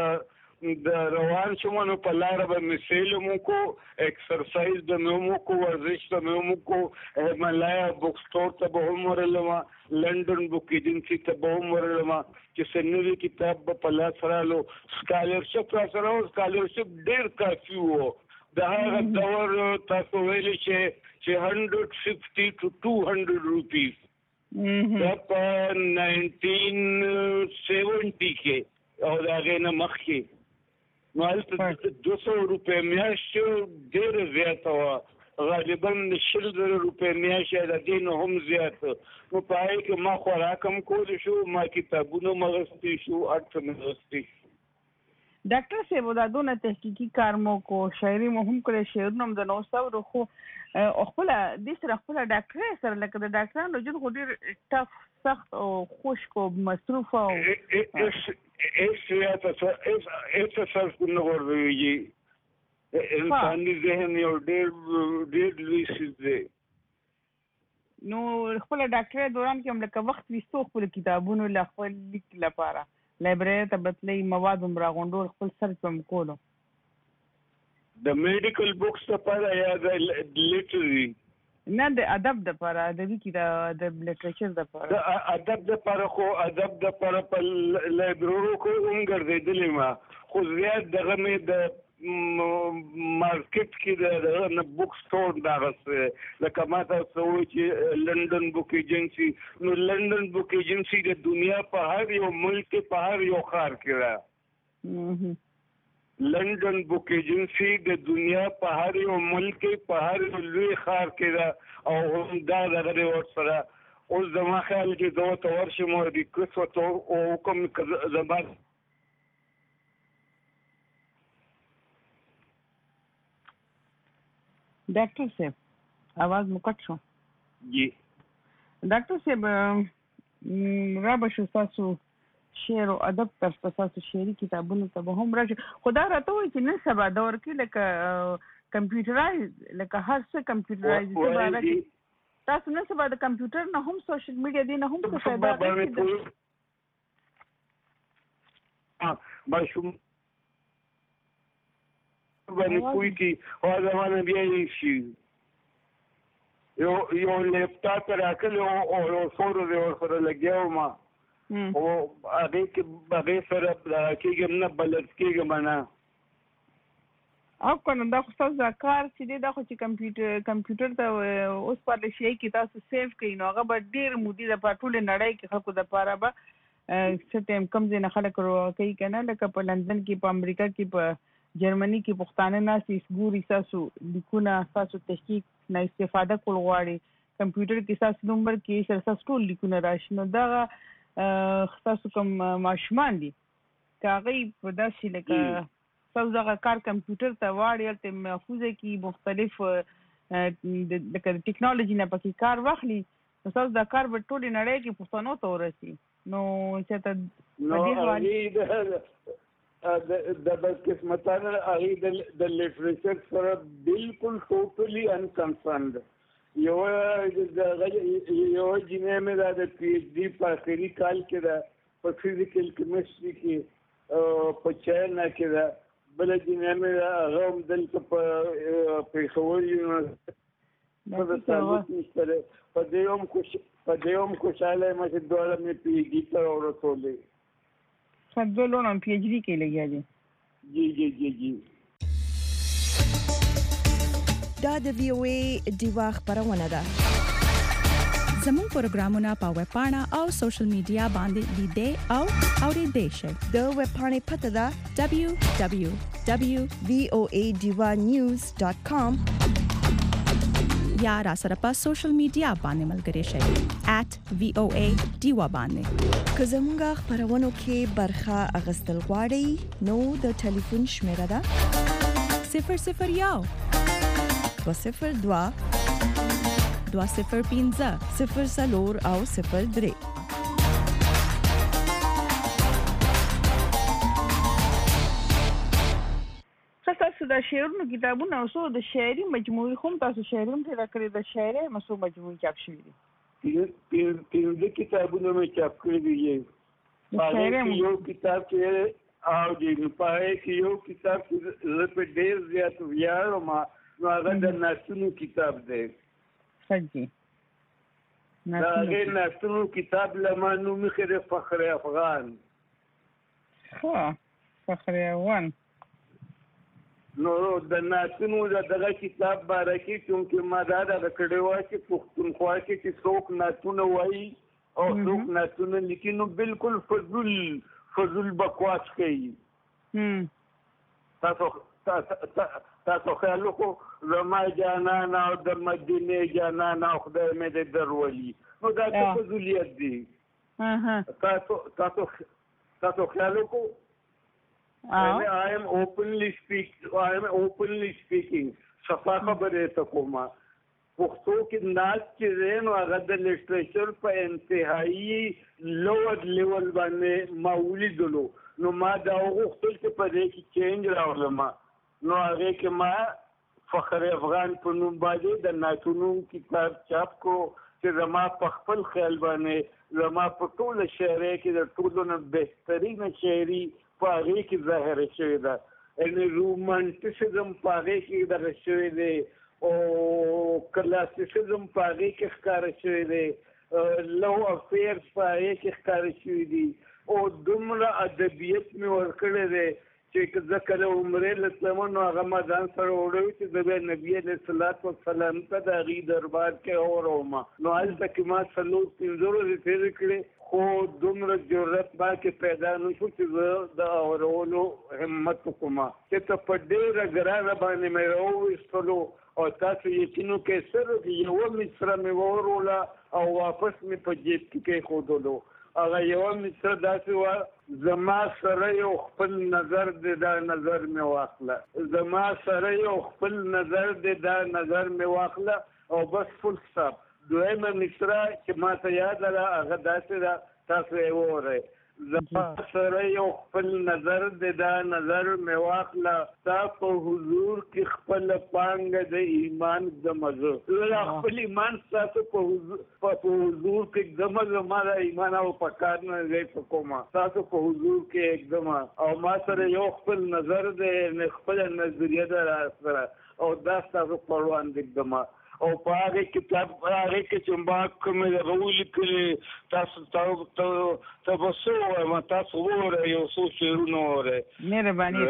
د روان شوم نو په لاره به مې سیل مو کو ایکسرسایز د مې مو کو ورزش د مې مو کو هیمالایا بک سټور ته به هم ورغلم لندن بک ایجنسي ته به هم ورغلم چې څه نوي کتاب به په لاس رالو سکالرشپ را سره و سکالرشپ ډېر کافي و د هغه دور تاسو ویلی چې چې هنډرډ ففټي ټو ټو هنډرډ روپیز دا په ناینټین سیونټي کې او د هغې نه مخکې نو هلته دوه سوه روپۍ میاشت ډېره زیاته وه غالبا د شل زره روپۍ میاشت د دې نه هم زیات نو په هغې کې ما خوراک هم کولی شو ما کتابونه هم اخیستی شو هر څه مې اخیستی شو ډاکټر صاحب دا دونه تحقیقي کار مو کو شاعري مو هم کړی شعرونه هم د نوستو خو خپله دې سره خپله ډاکټرۍ سره لکه د ډاکټرانو ژوند خو ډېر ټف سخت او خشک او مصروف او هېڅ څه سخت نه غورځوي انساني ذهن یو ډېر ډېر لوی څیز دی نو خپله ډاکټرۍ دوران کې هم لکه وخت ویستو خپلو کتابونو له خپل لیک لپاره لایبرری ته بتلی مواد هم راغونډول خپل سرچ به م کولو د میډیکل بکس لپاره یا د لیټرري نه د ادب دپاره ادبي کې د لیټریچر دپاره د ادب دپاره خو ادب دپاره په لایبررو کې هم ګرځېدلی ما خو زیات دغه مې د مارکیټ کې د بک سټور دغه لکه ما تاسو وایي چې لندن بک ایجنسي نو لندن بک ایجنسي د دنیا په هر یو ملک کې په هر یو ښار کې ده لندن بک ایجنسي د دنیا په هر یو ملک کې په هر یو لوی ښار کې ده او هم دا دغه دی ورسره اوس زما خیال چې زه ورته ورشم او ریکویسټ ورته وکړم زما ډاکټر صاحب आवाज مو کټ شو جی ډاکټر صاحب را به شو تاسو شعر او ادب تر تاسو شعري کتابونو ته به هم راشي خدا راته وایي چې نن سبا دور کې لکه کمپیوټرایز لکه هر څه کمپیوټرایز تاسو نن سبا د کمپیوټر نه هم سوشل میډیا دی نه هم څه فایده کوي ماشوم باندې کوی کی او زمانه بیا یې شي یو یو لیپټاپ راکل او او فور دی ورسره لګیاو ما او هغه کې هغه سره کېږم نه بلد کېږم نه او کنه دا خو تاسو کار چې دی دا خو چې کمپیوټر کمپیوټر ته اوس پرله شي کې تاسو سیو کړئ نو هغه به ډېر مودې د ټولې نړۍ کې خلکو دپاره به څه ټایم کم ځای نه خلک کوي که نه لکه په لندن کې په امریکا کې په جرمني کې پښتانه ناستې ګوري ستاسو لیکونه ستاسو تحقیق نه استفاده کول غواړي کمپیوټر کې ستاسو نمبر کې سره ستاسو ټول لیکونه راشي نو دغه ستاسو کوم ماشومان دي که هغوی په داسې لکه ستاسو دغه کار کمپیوټر ته واړي هلته محفوظه کړي مختلف لکه د ټکنالوژي نه پکې کار واخلي نو ستاسو دا کار به ټولې نړۍ کې پښتنو ته ورسي نو چېرته د بدقسمتانه هغه د لټریچر سره بالکل ټوټلی انکنسرند. یو یو جنې مې د پی ایچ ډي په اخري کال کې ده په فزیکل کیمستري کې په چاینا کې ده. بل جنې مې هغه هم دلته په پېښور یونیورسټي په تعلق نشته. په دې هم په دې هم خوشحاله یم چې دواړه مې پی ایچ ډي ته ورسولې. دو لون هم پی ایچ ڈی کې لګیا دي. جی جی جی جی دا د وی او ای دیوا خبرونه ده. زموږ پروګرامونه په ویب پاڼه او سوشل میډیا باندې لیدئ او اوریدئ شئ. د ویب پاڼې پته ده دبلیو دبلیو دبلیو وی او ای دیوا نیوز ډاٹ کام یا را سره په سوشل میډیا باندې ملګری شئ ایٹ وی او ای دیوا باندې. که زموږ خبرونو کې برخه اخیستل غواړئ نو د ټلیفون شمیره ده صفر صفر یو دوه صفر دوه دوه صفر پنځه صفر څلور او صفر درې. تاسو د شعرونو کتابونه او څو د شاعري مجموعې هم تاسو شاعري هم پیدا کړې د شاعري مسو مجموعې چاپ شوې دي. پنځه کتابونه مې چاپ کړي دي. په یو کتاب کې او د پای کې یو کتاب چې په ډېر زیات ویاړم نو هغه د ناسونو کتاب دی. سجی دا هغه ناسونو کتاب لمه نوم یې فخر افغان. ها فخر افغان. نو د ناسونو دغه کتاب باره کې چونکې ما دا د کړي وای چې پښتونخوا کې چې څوک ناسونه وایي او څوک ناسونه لیکي نو بالکل فضول فضول بکواس کوي. تاسو تاسو خیال وکړو زما جانان او د مدینې جانان او خدای مې دې درولي نو دا څه فضولیت دی. تاسو تاسو تاسو خیال وکړو. I, I am openly speak. I am openly speaking. صفا خبره ته کومه. پښتو کې ناس چې زین او هغه د لټریچر په انتهایی لوړ لیول باندې معمولی دلو نو ما دا وغوښتل چې په دې کې چینج راولم. نو هغه کې ما فخر افغان په نوم باندې د ناتونو کتاب چاپ کو چې زما په خپل خیال باندې زما په ټول شعر کې د ټولو نه بهترینه شاعري په هغه کې ظاهر شوی ده. ان رومانټیسزم په هغه کې دغه شوی دی او کلاسیسزم په هغه کې ښکار شوی دی. لو افیرز په هغه کې ښکار شوی دی او دومره ادبیات مې ورکړی دی چې زه کله عمرې لسلمه نو هغه ما ځان سره وړی چې د بیا نبي علیه الصلاة والسلام ته د هغې دربار کې اورم نو هلته کې ما څلور پنځه ورځې تېرې کړې خو دومره جرأت ما کې پیدا نه شو چې زه د اورولو همت وکړم چې ته په ډېره ګرانه باندې مې راوویستلو او تاسو یقین وکړئ صرف یوه مصره مې واوروله او واپس مې په جیب کې کېښودلو. هغه یوه مصره داسې وه زما سره یو خپل نظر دی دا نظر مې واخله زما سره یو خپل نظر دی دا نظر مې واخله او بس فل سټاپ. دویمه مصره چې ما ته یاده ده هغه داسې ده تاسو یې واورئ. زما سره یو خپل نظر دی دا نظر مې واخله تا په حضور کې خپله پانګه د ایمان ږدمه زه خپل ایمان ستاسو په حضور کې ږدمه زما د ایمان او په کار نه دی په کومه ستاسو په حضور کې ږدمه او ما سره یو خپل نظر دی خپله نظریه ده را سره او دا ستاسو په وړاندې ږدمه او په هغې کتاب هغې کې چې ما کومې دغه ولیکلې تاسو ته به څه ووایم تاسو وګورئ یو څو شعرونه وګورئ. مهرباني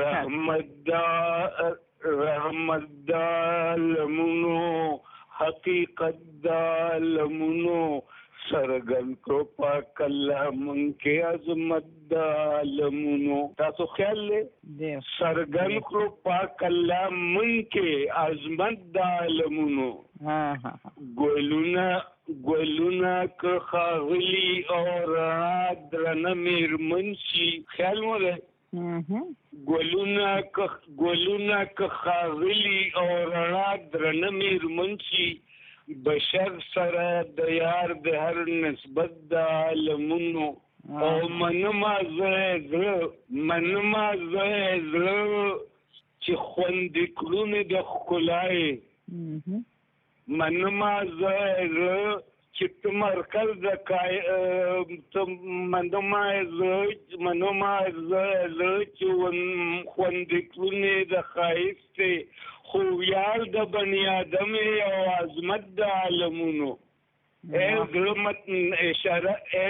رحمت دا لمونو حقیقت دا لمونو سرګن کو پاک الله مونږ کې عظمت دا لمونو. تاسو خیال لې سرګن کو پاک الله مونږ کې عظمت دا لمونو. ګلونه ګلونه که ښاغلي او رڼا درنه مېرمن شي خیال مو دی ګلونه که ګلونه که ښاغلي او رڼا درنه مېرمن شي بشر سره د یار د هر نسبت د عالمونو. او منما زه منما زه زه چې خوندې کړونه د ښکلای منما زه زه چې په مرکز د کای منما زه منما زه زه چې خوندې کړونه د خایست خو یار د بنی آدم او عظمت د عالمونو ظلمت اشاره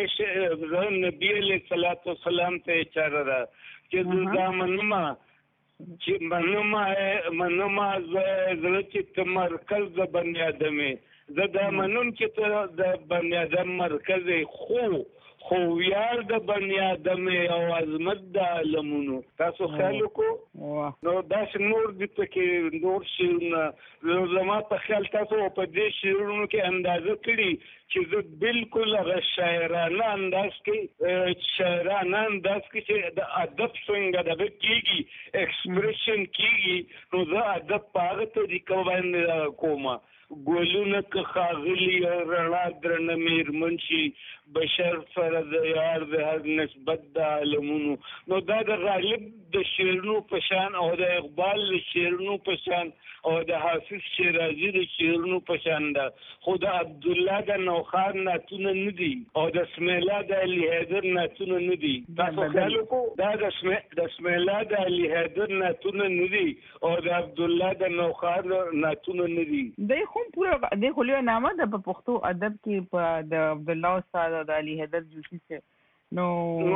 نبی علیہ الصلوۃ والسلام ته اشاره ده چې دا منما چې منما منما زه چې مرکز د بنی آدم زه دا منم چې ته د بنی آدم مرکز خو خو یار د بنی آدم او عظمت د عالمونو تاسو خیال وکړو نو داسې نور دي پکې نور شعرونه زما په خیال تاسو په دې شعرونو کې اندازه کړي چې زه بالکل هغه شاعرانه انداز کې شاعرانه انداز کې چې د ادب څنګه دغه کېږي ایکسپریشن کېږي نو زه ادب په هغه طریقه باندې کومه ګلونه که ښاغلي رڼا درنه میرمن شي بشر سره د یار د هر نسبت د عالمونو نو دا د غالب د شعرونو په شان او د اقبال د شعرونو په شان او د حافظ شیرازي د شعرونو په شان ده خو د عبدالله د نوخان نعتونه نه دي او د اسماعیله د علي حیدر نعتونه نه دي تاسو خیال وکړو دا د اسماعیله د علي حیدر نعتونه نه دي او د عبدالله د نوخان نعتونه نه دي دی خو پوره دی خو له نامه د پښتو ادب کې په د عبدالله استاد د علي حیدر جوشي سره نو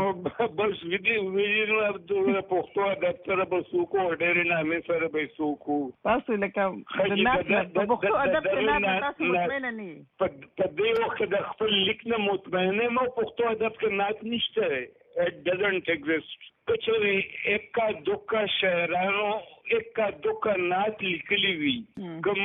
بس ویدی ویدی نو عبدالله پښتو ادب سره به سوکو ډېرې نامې سره به سوکو تاسو لکه د پښتو ادب کې نه تاسو مطمئن نه په دې وخت د خپل لیک نه مطمئن مو پښتو ادب کې نات نشته it doesn't exist کچوري اکا دوکا شاعرانو اکا دوکا نات لیکلی وي کوم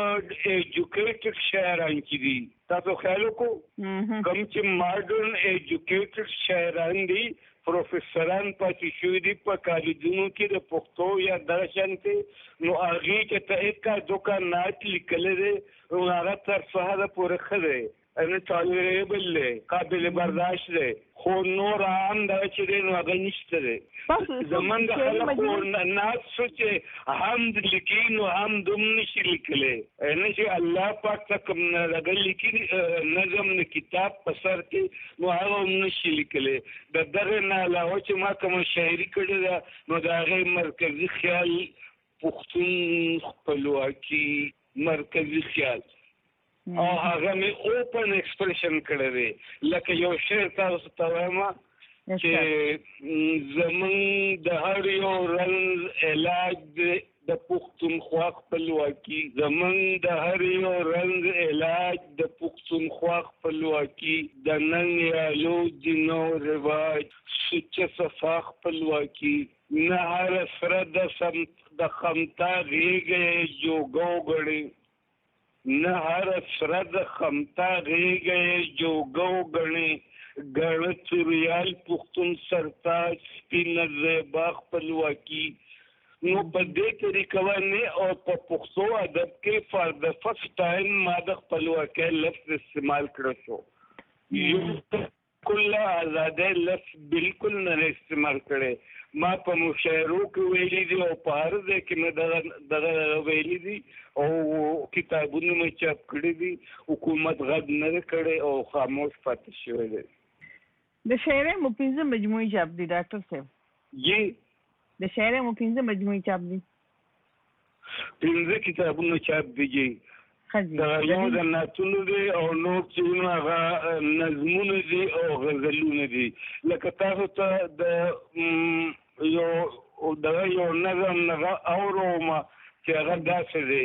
ایجوکیټډ شاعران چې دي تاسو خیال وکړو کوم چې ماډرن ایجوکیټډ شاعران دي پروفیسوران پاتې شوي دي په کالجونو کې د پښتو یا درشن کې نو هغې چې ته اکا دوکا نات لیکلی دی نو هغه تر سهاره پورې ښه دی ان ټالریبل دی قابل برداشت دی خو نور عام دا چې دی نو هغه نشته دی زمونږ خلک ناز شو چې حمد لیکي نو حمد هم نشي لیکلی نه چې الله پاک ته کوم هغه لیکي نظم د کتاب په سر کې نو هغه هم نشي لیکلی د دغه نه علاوه چې ما کومه شاعري کړې ده نو د هغې مرکزي خیال پښتون خپلواکي مرکزي خیال او هغه مې اوپن ایکسپریشن کړی دی لکه یو شعر تاسو ته وایم چې زمونږ د هر یو رنځ علاج د پښتونخوا خپلواکي زمونږ د هر یو رنځ علاج د پښتونخوا خپلواکي د ننګ یالو دینو رواج سوچه صفا خپلواکي نه هر سره د خمتا غېږه جوګو ګړې نه هر سره د خمتا غېږه جوګو ګڼې ګڼه چوریال پښتون سرتاج سپینه زیبا خپلواکي نو په دې طریقه باندې او په پښتو ادب کې فار د فرست ټایم ما د خپلواکۍ لفظ استعمال کړی شو یو کله آزادۍ لفظ بالکل نه استعمال کړی ما په مشاعرو کې ویلي دي او په هر ځای کې مې دغه ویلي دي او کتابونه مې چاپ کړي دي حکومت غږ نه کړی او خاموش پاتې شوی دی د شاعرۍ مو پنځه مجموعې چاپ دي ډاکټر صاحب جی د شاعرۍ مو پنځه مجموعې چاپ دي پنځه کتابونه چاپ دي جی دا یو د نعتونو دی او نور چې هغه نظمونه دي او غزلونه دي لکه تاسو ته د یو دغه یو نظم هغه اورم چې هغه داسې دی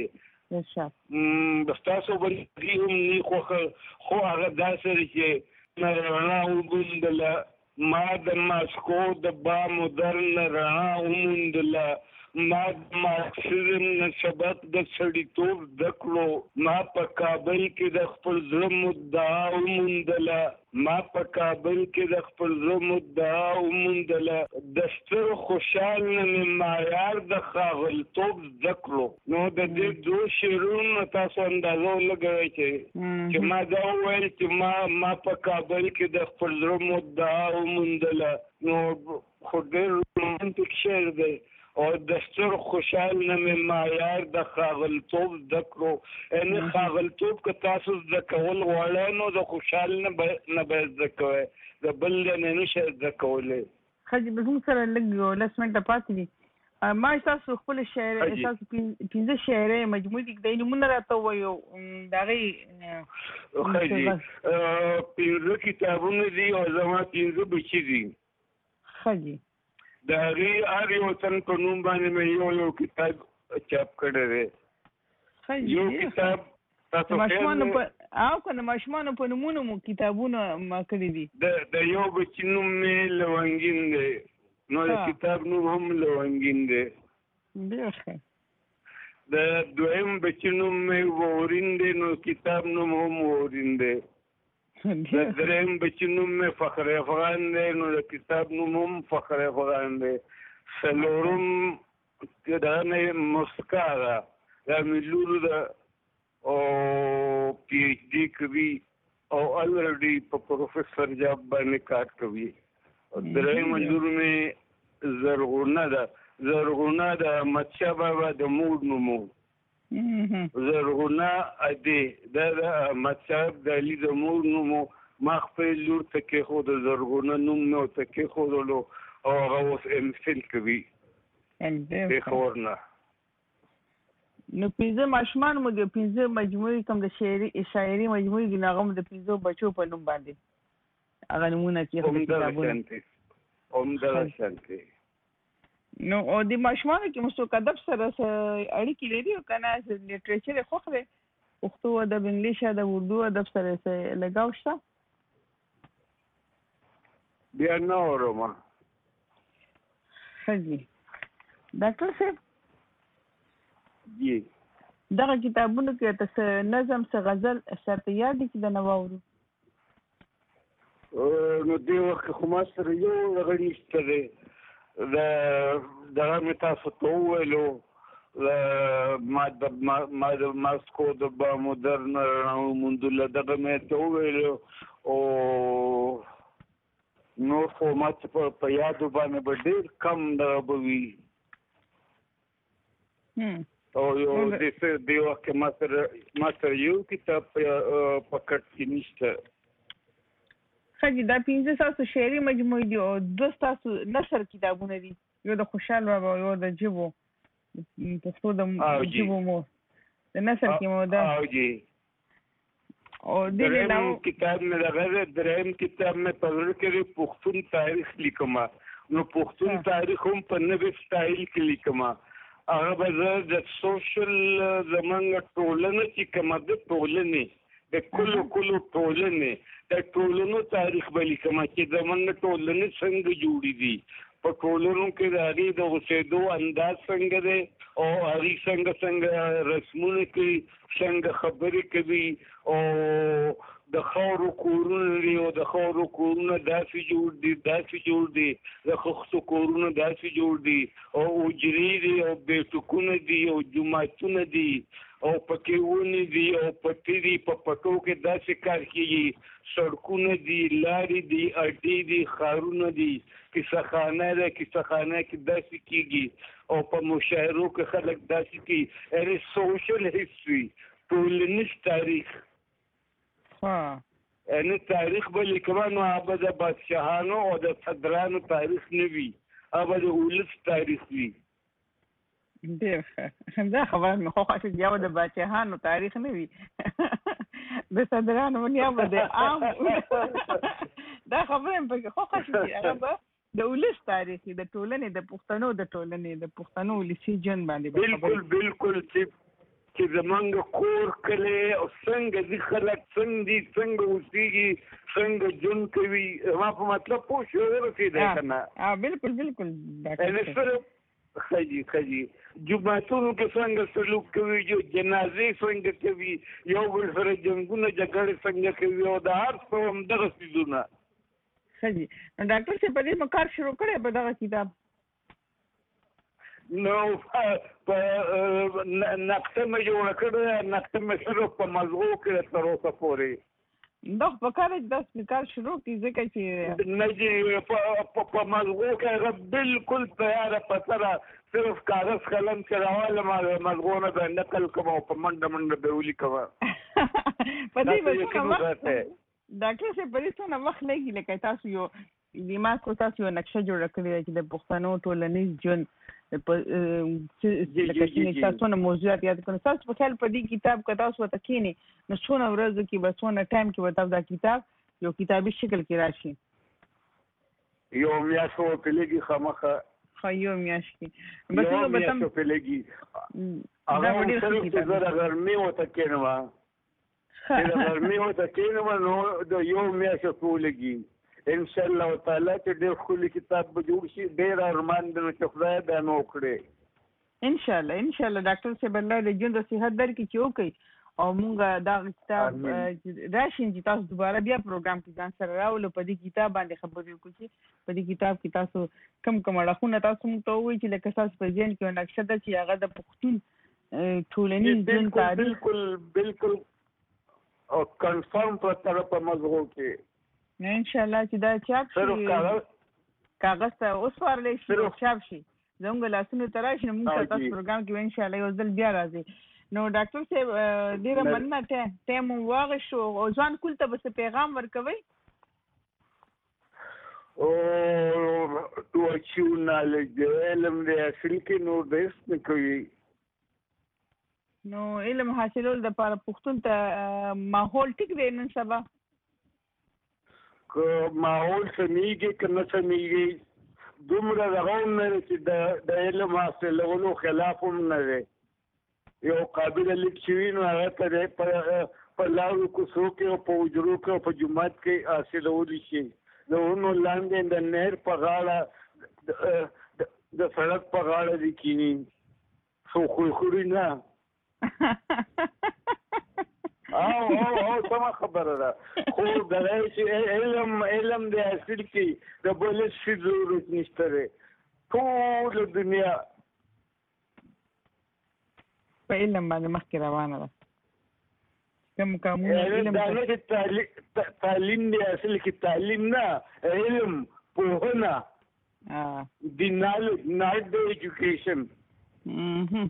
بس تاسو باندې هم نی خوښه خو هغه داسې دی چې رڼا وګوندله ما د ماسکو د با مدرن رڼا وموندله ما مارکسیزم نه سبق د سړیتوب زده کړو ما په کابل کې د خپل زړه مدعا وموندله ما په کابل کې د خپل زړه مدعا وموندله د ستر خوشحال نه مې معیار د ښاغلتوب زده کړو نو د دې دوه شعرونو تاسو اندازه ولګوئ چې چې ما دا وویل چې ما ما په کابل کې د خپل زړه مدعا وموندله نو خو ډېر رومانتیک شعر دی او د ستر خوشحال نه مې معیار د ښاغلتوب زده کړو یعنې ښاغلتوب که تاسو زده کول غواړئ نو د خوشحال نه به نه به زده کوئ د بل نه نشئ زده کولی. ښه جي زموږ سره لږ لس منټه پاتې دي ما تاسو خپل شعر تاسو پنځه شعري مجموعې دي د نومونه راته ووایو د هغې ښه جي پنځه کتابونه دي او زما پنځه بچي دي. ښه جي د هغې هر یو تن په نوم باندې مې یو یو کتاب چاپ کړی دی. یو کتاب تاسو ماشومانو په او که د ماشومانو په نومونو مو کتابونه ما کړي دي د یو بچي نوم مې لونګین دی نو د کتاب نوم هم لونګین دی. ډېر ښه. د دویم بچي نوم مې وورین دی نو کتاب نوم هم وورین دی. د دریم بچي نوم مې فخر افغان دی نو د کتاب نوم هم فخر افغان دی. څلورم دا مې مسکا ده دا مې لور ده او پی ایچ ډي کوي او الریډي په پروفیسر جاب باندې کار کوي. دریم لور مې زرغونه ده زرغونه د احمدشاه بابا د مور نوم زرغونه ادي دا د احمدشاه د علي د مور نوم ما خپل لور ته کېښود زرغونه نوم مې ورته کېښودلو او هغه اوس ایم فل کوي پېښور نه. نو پنځه ماشومان مو د پنځه مجموعې کوم د شاعري شاعري مجموعې دي نو هغه مو د پنځو بچو په نوم باندې هغه نومونه کېښودل همدغه شانتې. نو او د ماشومانو کې مو څوک ادب سره اړیکې لري او که نه لیټریچر یې خوښ دی پښتو ادب انګلیش ادب اردو ادب سره یې لګاو شته؟ بیا نه اورم. ښه جي ډاکټر صاحب جی دغه کتابونو کې ته څه نظم څه غزل سرته یاد دي چې د نه واورو؟ نو دې وخت خو ما سره یو دغه نشته دی د دغه مې تاسو ته وویلو ما د ما د ماسکو د بامودرن رڼا وموندله دغه مې ته وویلو او نور خو ما څه په یادو باندې به ډېر کم دغه به وي او یو دې وخت کې ما سره ما سره یو کتاب په کټ کې نشته. ښه جي دا پنځه ستاسو شعري مجموعې دي او دوه ستاسو نثر کتابونه دي یو د خوشحال بابا او یو د ژبو پښتو د ژبو مو د نثر کې مو ده او دریم کتاب مې دغه دریم کتاب مې په زړه کې پښتون تاریخ لیکم نو پښتون تاریخ هم په نوې سټایل کې لیکم هغه به زه د سوشل زمونږ ټولنه چې کومه ده ټولنې د کلو کلو ټولنې د ټولنو تاریخ به لیکم چې زمونږ ټولنې څنګه جوړې دي په ټولنو کې د هغې د اوسېدو انداز څنګه دی او هغې څنګه څنګه رسمونه کوي څنګه خبرې کوي او د خاورو کورونه دي او د خاورو کورونه داسې جوړ دي داسې جوړ دي د خښتو کورونه داسې جوړ دي او حجرې دي او بیټکونه دي او جوماتونه دي او پکې ونې دي او پټي دي په پټو کې داسې کار کېږي سړکونه دي لارې دي اډې دي ښارونه دي کیسهخانه ده کیسهخانه کې داسې کېږي او په مشاعرو کې خلک داسې کوي یعنې سوشل هسټري ټولنیز تاریخ یعنی تاریخ به لیکم نو هغه د بادشاهانو او د صدرانو تاریخ نه وي هغه د ولس تاریخ وي. ډېر ښه دا خبره مې خوښه چې بیا به د بادشاهانو تاریخ نه وي د صدرانو بیا به د عام دا خبره مې پکې خوښه شي چې هغه به د ولس تاریخ د ټولنې د پښتنو د ټولنې د پښتنو ولسي ژوند باندې بالکل بالکل چې چې زمونږ کور کلی او څنګه دي خلک څنګه دي څنګه اوسېږي څنګه ژوند کوي ما په مطلب پوه شو رسېدی که نه بالکل بالکل یعنې صرف خجي خجي جمعتونو کې څنګه سلوک کوي جو جنازې څنګه کوي یو بل سره جنګونه جګړې څنګه کوي او د هر څه همدغه څیزونه خجي ډاکټر صاحب په دې مکار شروع کړی په دغه کتاب نو په نقطه مې جوړه کړې نقطه مې سره په مزغو کې تر اوسه پورې دا په کار د سپیکر شروع کی ځکه چې نه جی په مزغو کې هغه بالکل تیار پسره صرف کاغذ قلم چراواله ما مزغونه د نقل کوم په منډه منډه به ولي کوم په دې وخت ډاکټر صاحب په دې څه وخت لګي لکه تاسو یو دماغ کو تاسو یو نقشه جوړ کړی چې د پښتنو ټولنیز ژوند په لکه چې تاسو نه موضوعات یاد کړئ تاسو په خپل په دې کتاب کې تاسو وته کینی نو څونه ورځې کې به څونه ټایم کې وته دا کتاب یو کتابي شکل کې راشي یو میاشو په لګي خامخه خو یو میاش کې بس نو به تم په لګي هغه څه چې زره ګرمي وته کینوا دا ګرمي وته کینوا نو د یو میاشو په لګي ان شاء الله تعالی چې ډېر خولي کتاب به جوړ شي ډېر ارمان د نو خدای د نو کړې ان شاء الله ان شاء الله ډاکټر صاحب الله دې ژوند او صحت درکړي چې وکړي او مونږ دا کتاب راشین چې تاسو دوباره بیا پروګرام کې ځان سره راولو په دې کتاب باندې خبرې وکړو چې په دې کتاب کې تاسو کم کم اړخونه تاسو موږ ته وایي چې لکه تاسو په ذهن کې نقشه ده چې هغه د پښتون ټولنیز ژوند تاریخ بالکل بالکل او کنفرم په طرف په مزغو کې ان شاء الله چې دا چاپ شي کاغذ ته اوس ورلې شي چاپ شي زموږ لاسونو ته راشي موږ ته تاسو پروګرام کې ان شاء الله یو ځل بیا راځي نو ډاکټر صاحب ډیره مننه ته ټایم واغ شو او ځان کول ته بس پیغام ورکوي او تو چې نالج علم دې اصل کې نو دې کوي نو علم حاصلول د لپاره پښتون ته ماحول ټیک دی نن سبا که ماحول سمېږي که نه سمېږي دومره دغه هم نه دی چې د علم حاصلولو خلاف هم نه دی یو قابله لیک شوي نو هغه ته دی په لارو کوڅو کې او په حجرو کې او په جومات کې حاصلولی شي د ونو لاندې د نهر په غاړه د سړک په غاړه دي کیني څو خوري نه او او او سم خبره ده خو د علم علم د اصل کې د بل څه ضرورت نشته ده ټول دنیا په علم باندې مخکې روانه ده کوم کومه علم د تعلیم د اصل کې تعلیم نه علم پوهنه ا د knowledge not the education mhm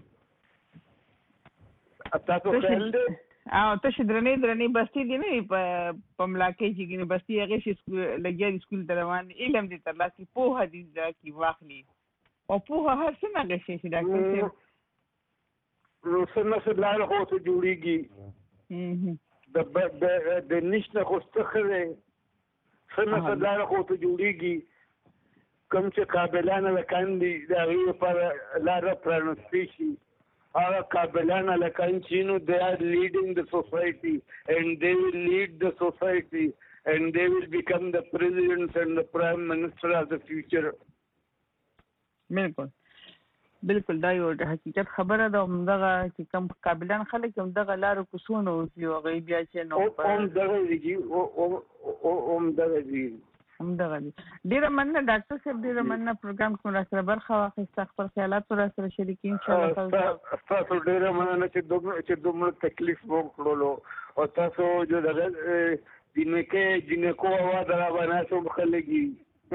تاسو خیال دی او ته چې درنې درنې بستي دي نه په ملاکې چې ګنې بستي هغه شي لګیا دي سکول ته روان علم دي ترلاسه پوهه دي چې واخلي او پوهه هر څه نه شي چې ډاکټر صاحب نو څنګه چې لاره خو ته جوړیږي د د نشته خو څخه څنګه چې لاره خو ته جوړیږي کوم چې قابلانه لکاندي د هغې لپاره لاره پرانستې شي هغه قابلانه لکان چې نو they are leading the society and they will lead the society and they will become the president and the prime minister of the future. بالکل بالکل دا یو د حقیقت خبره ده همدغه چې کوم قابلان خلک همدغه لارو کوڅونه اوسي او هغوی بیا چې نو همدغه دي همدغه دي همدغه دي ډیره مننه ډاکټر صاحب ډیره مننه پروګرام کې را سره برخه واخیسته خپل خیالات را سره شریک ان شاء الله تاسو ډیره مننه چې دومره چې دومره تکلیف مو کړلو او تاسو جو دغه دینکه جنکو आवाज را باندې سم خلګي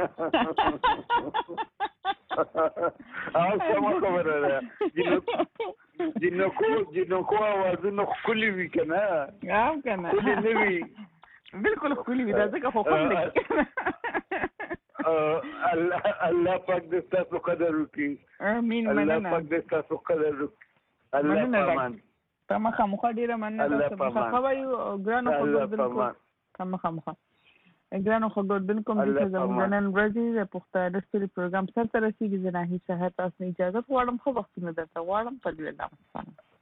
او سم خبره ده جنکو جنکو आवाजونه خولي وی کنه او کنه خولي نه وی بالکل خولي وی دا ځکه خو کوم دی الله الله پاک دې تاسو قدر وکړي امين الله پاک دې تاسو قدر وکړي الله پامان تمخه مخه ډیره مننه تاسو خو وایو ګرانو خو بالکل تمخه مخه ګرانو خو بالکل د زموږ نن ورځې د پښتو د ستوري پروګرام سره رسیدي زه نه هیڅ هڅه تاسو اجازه غواړم خو وخت نه درته غواړم په دې لامل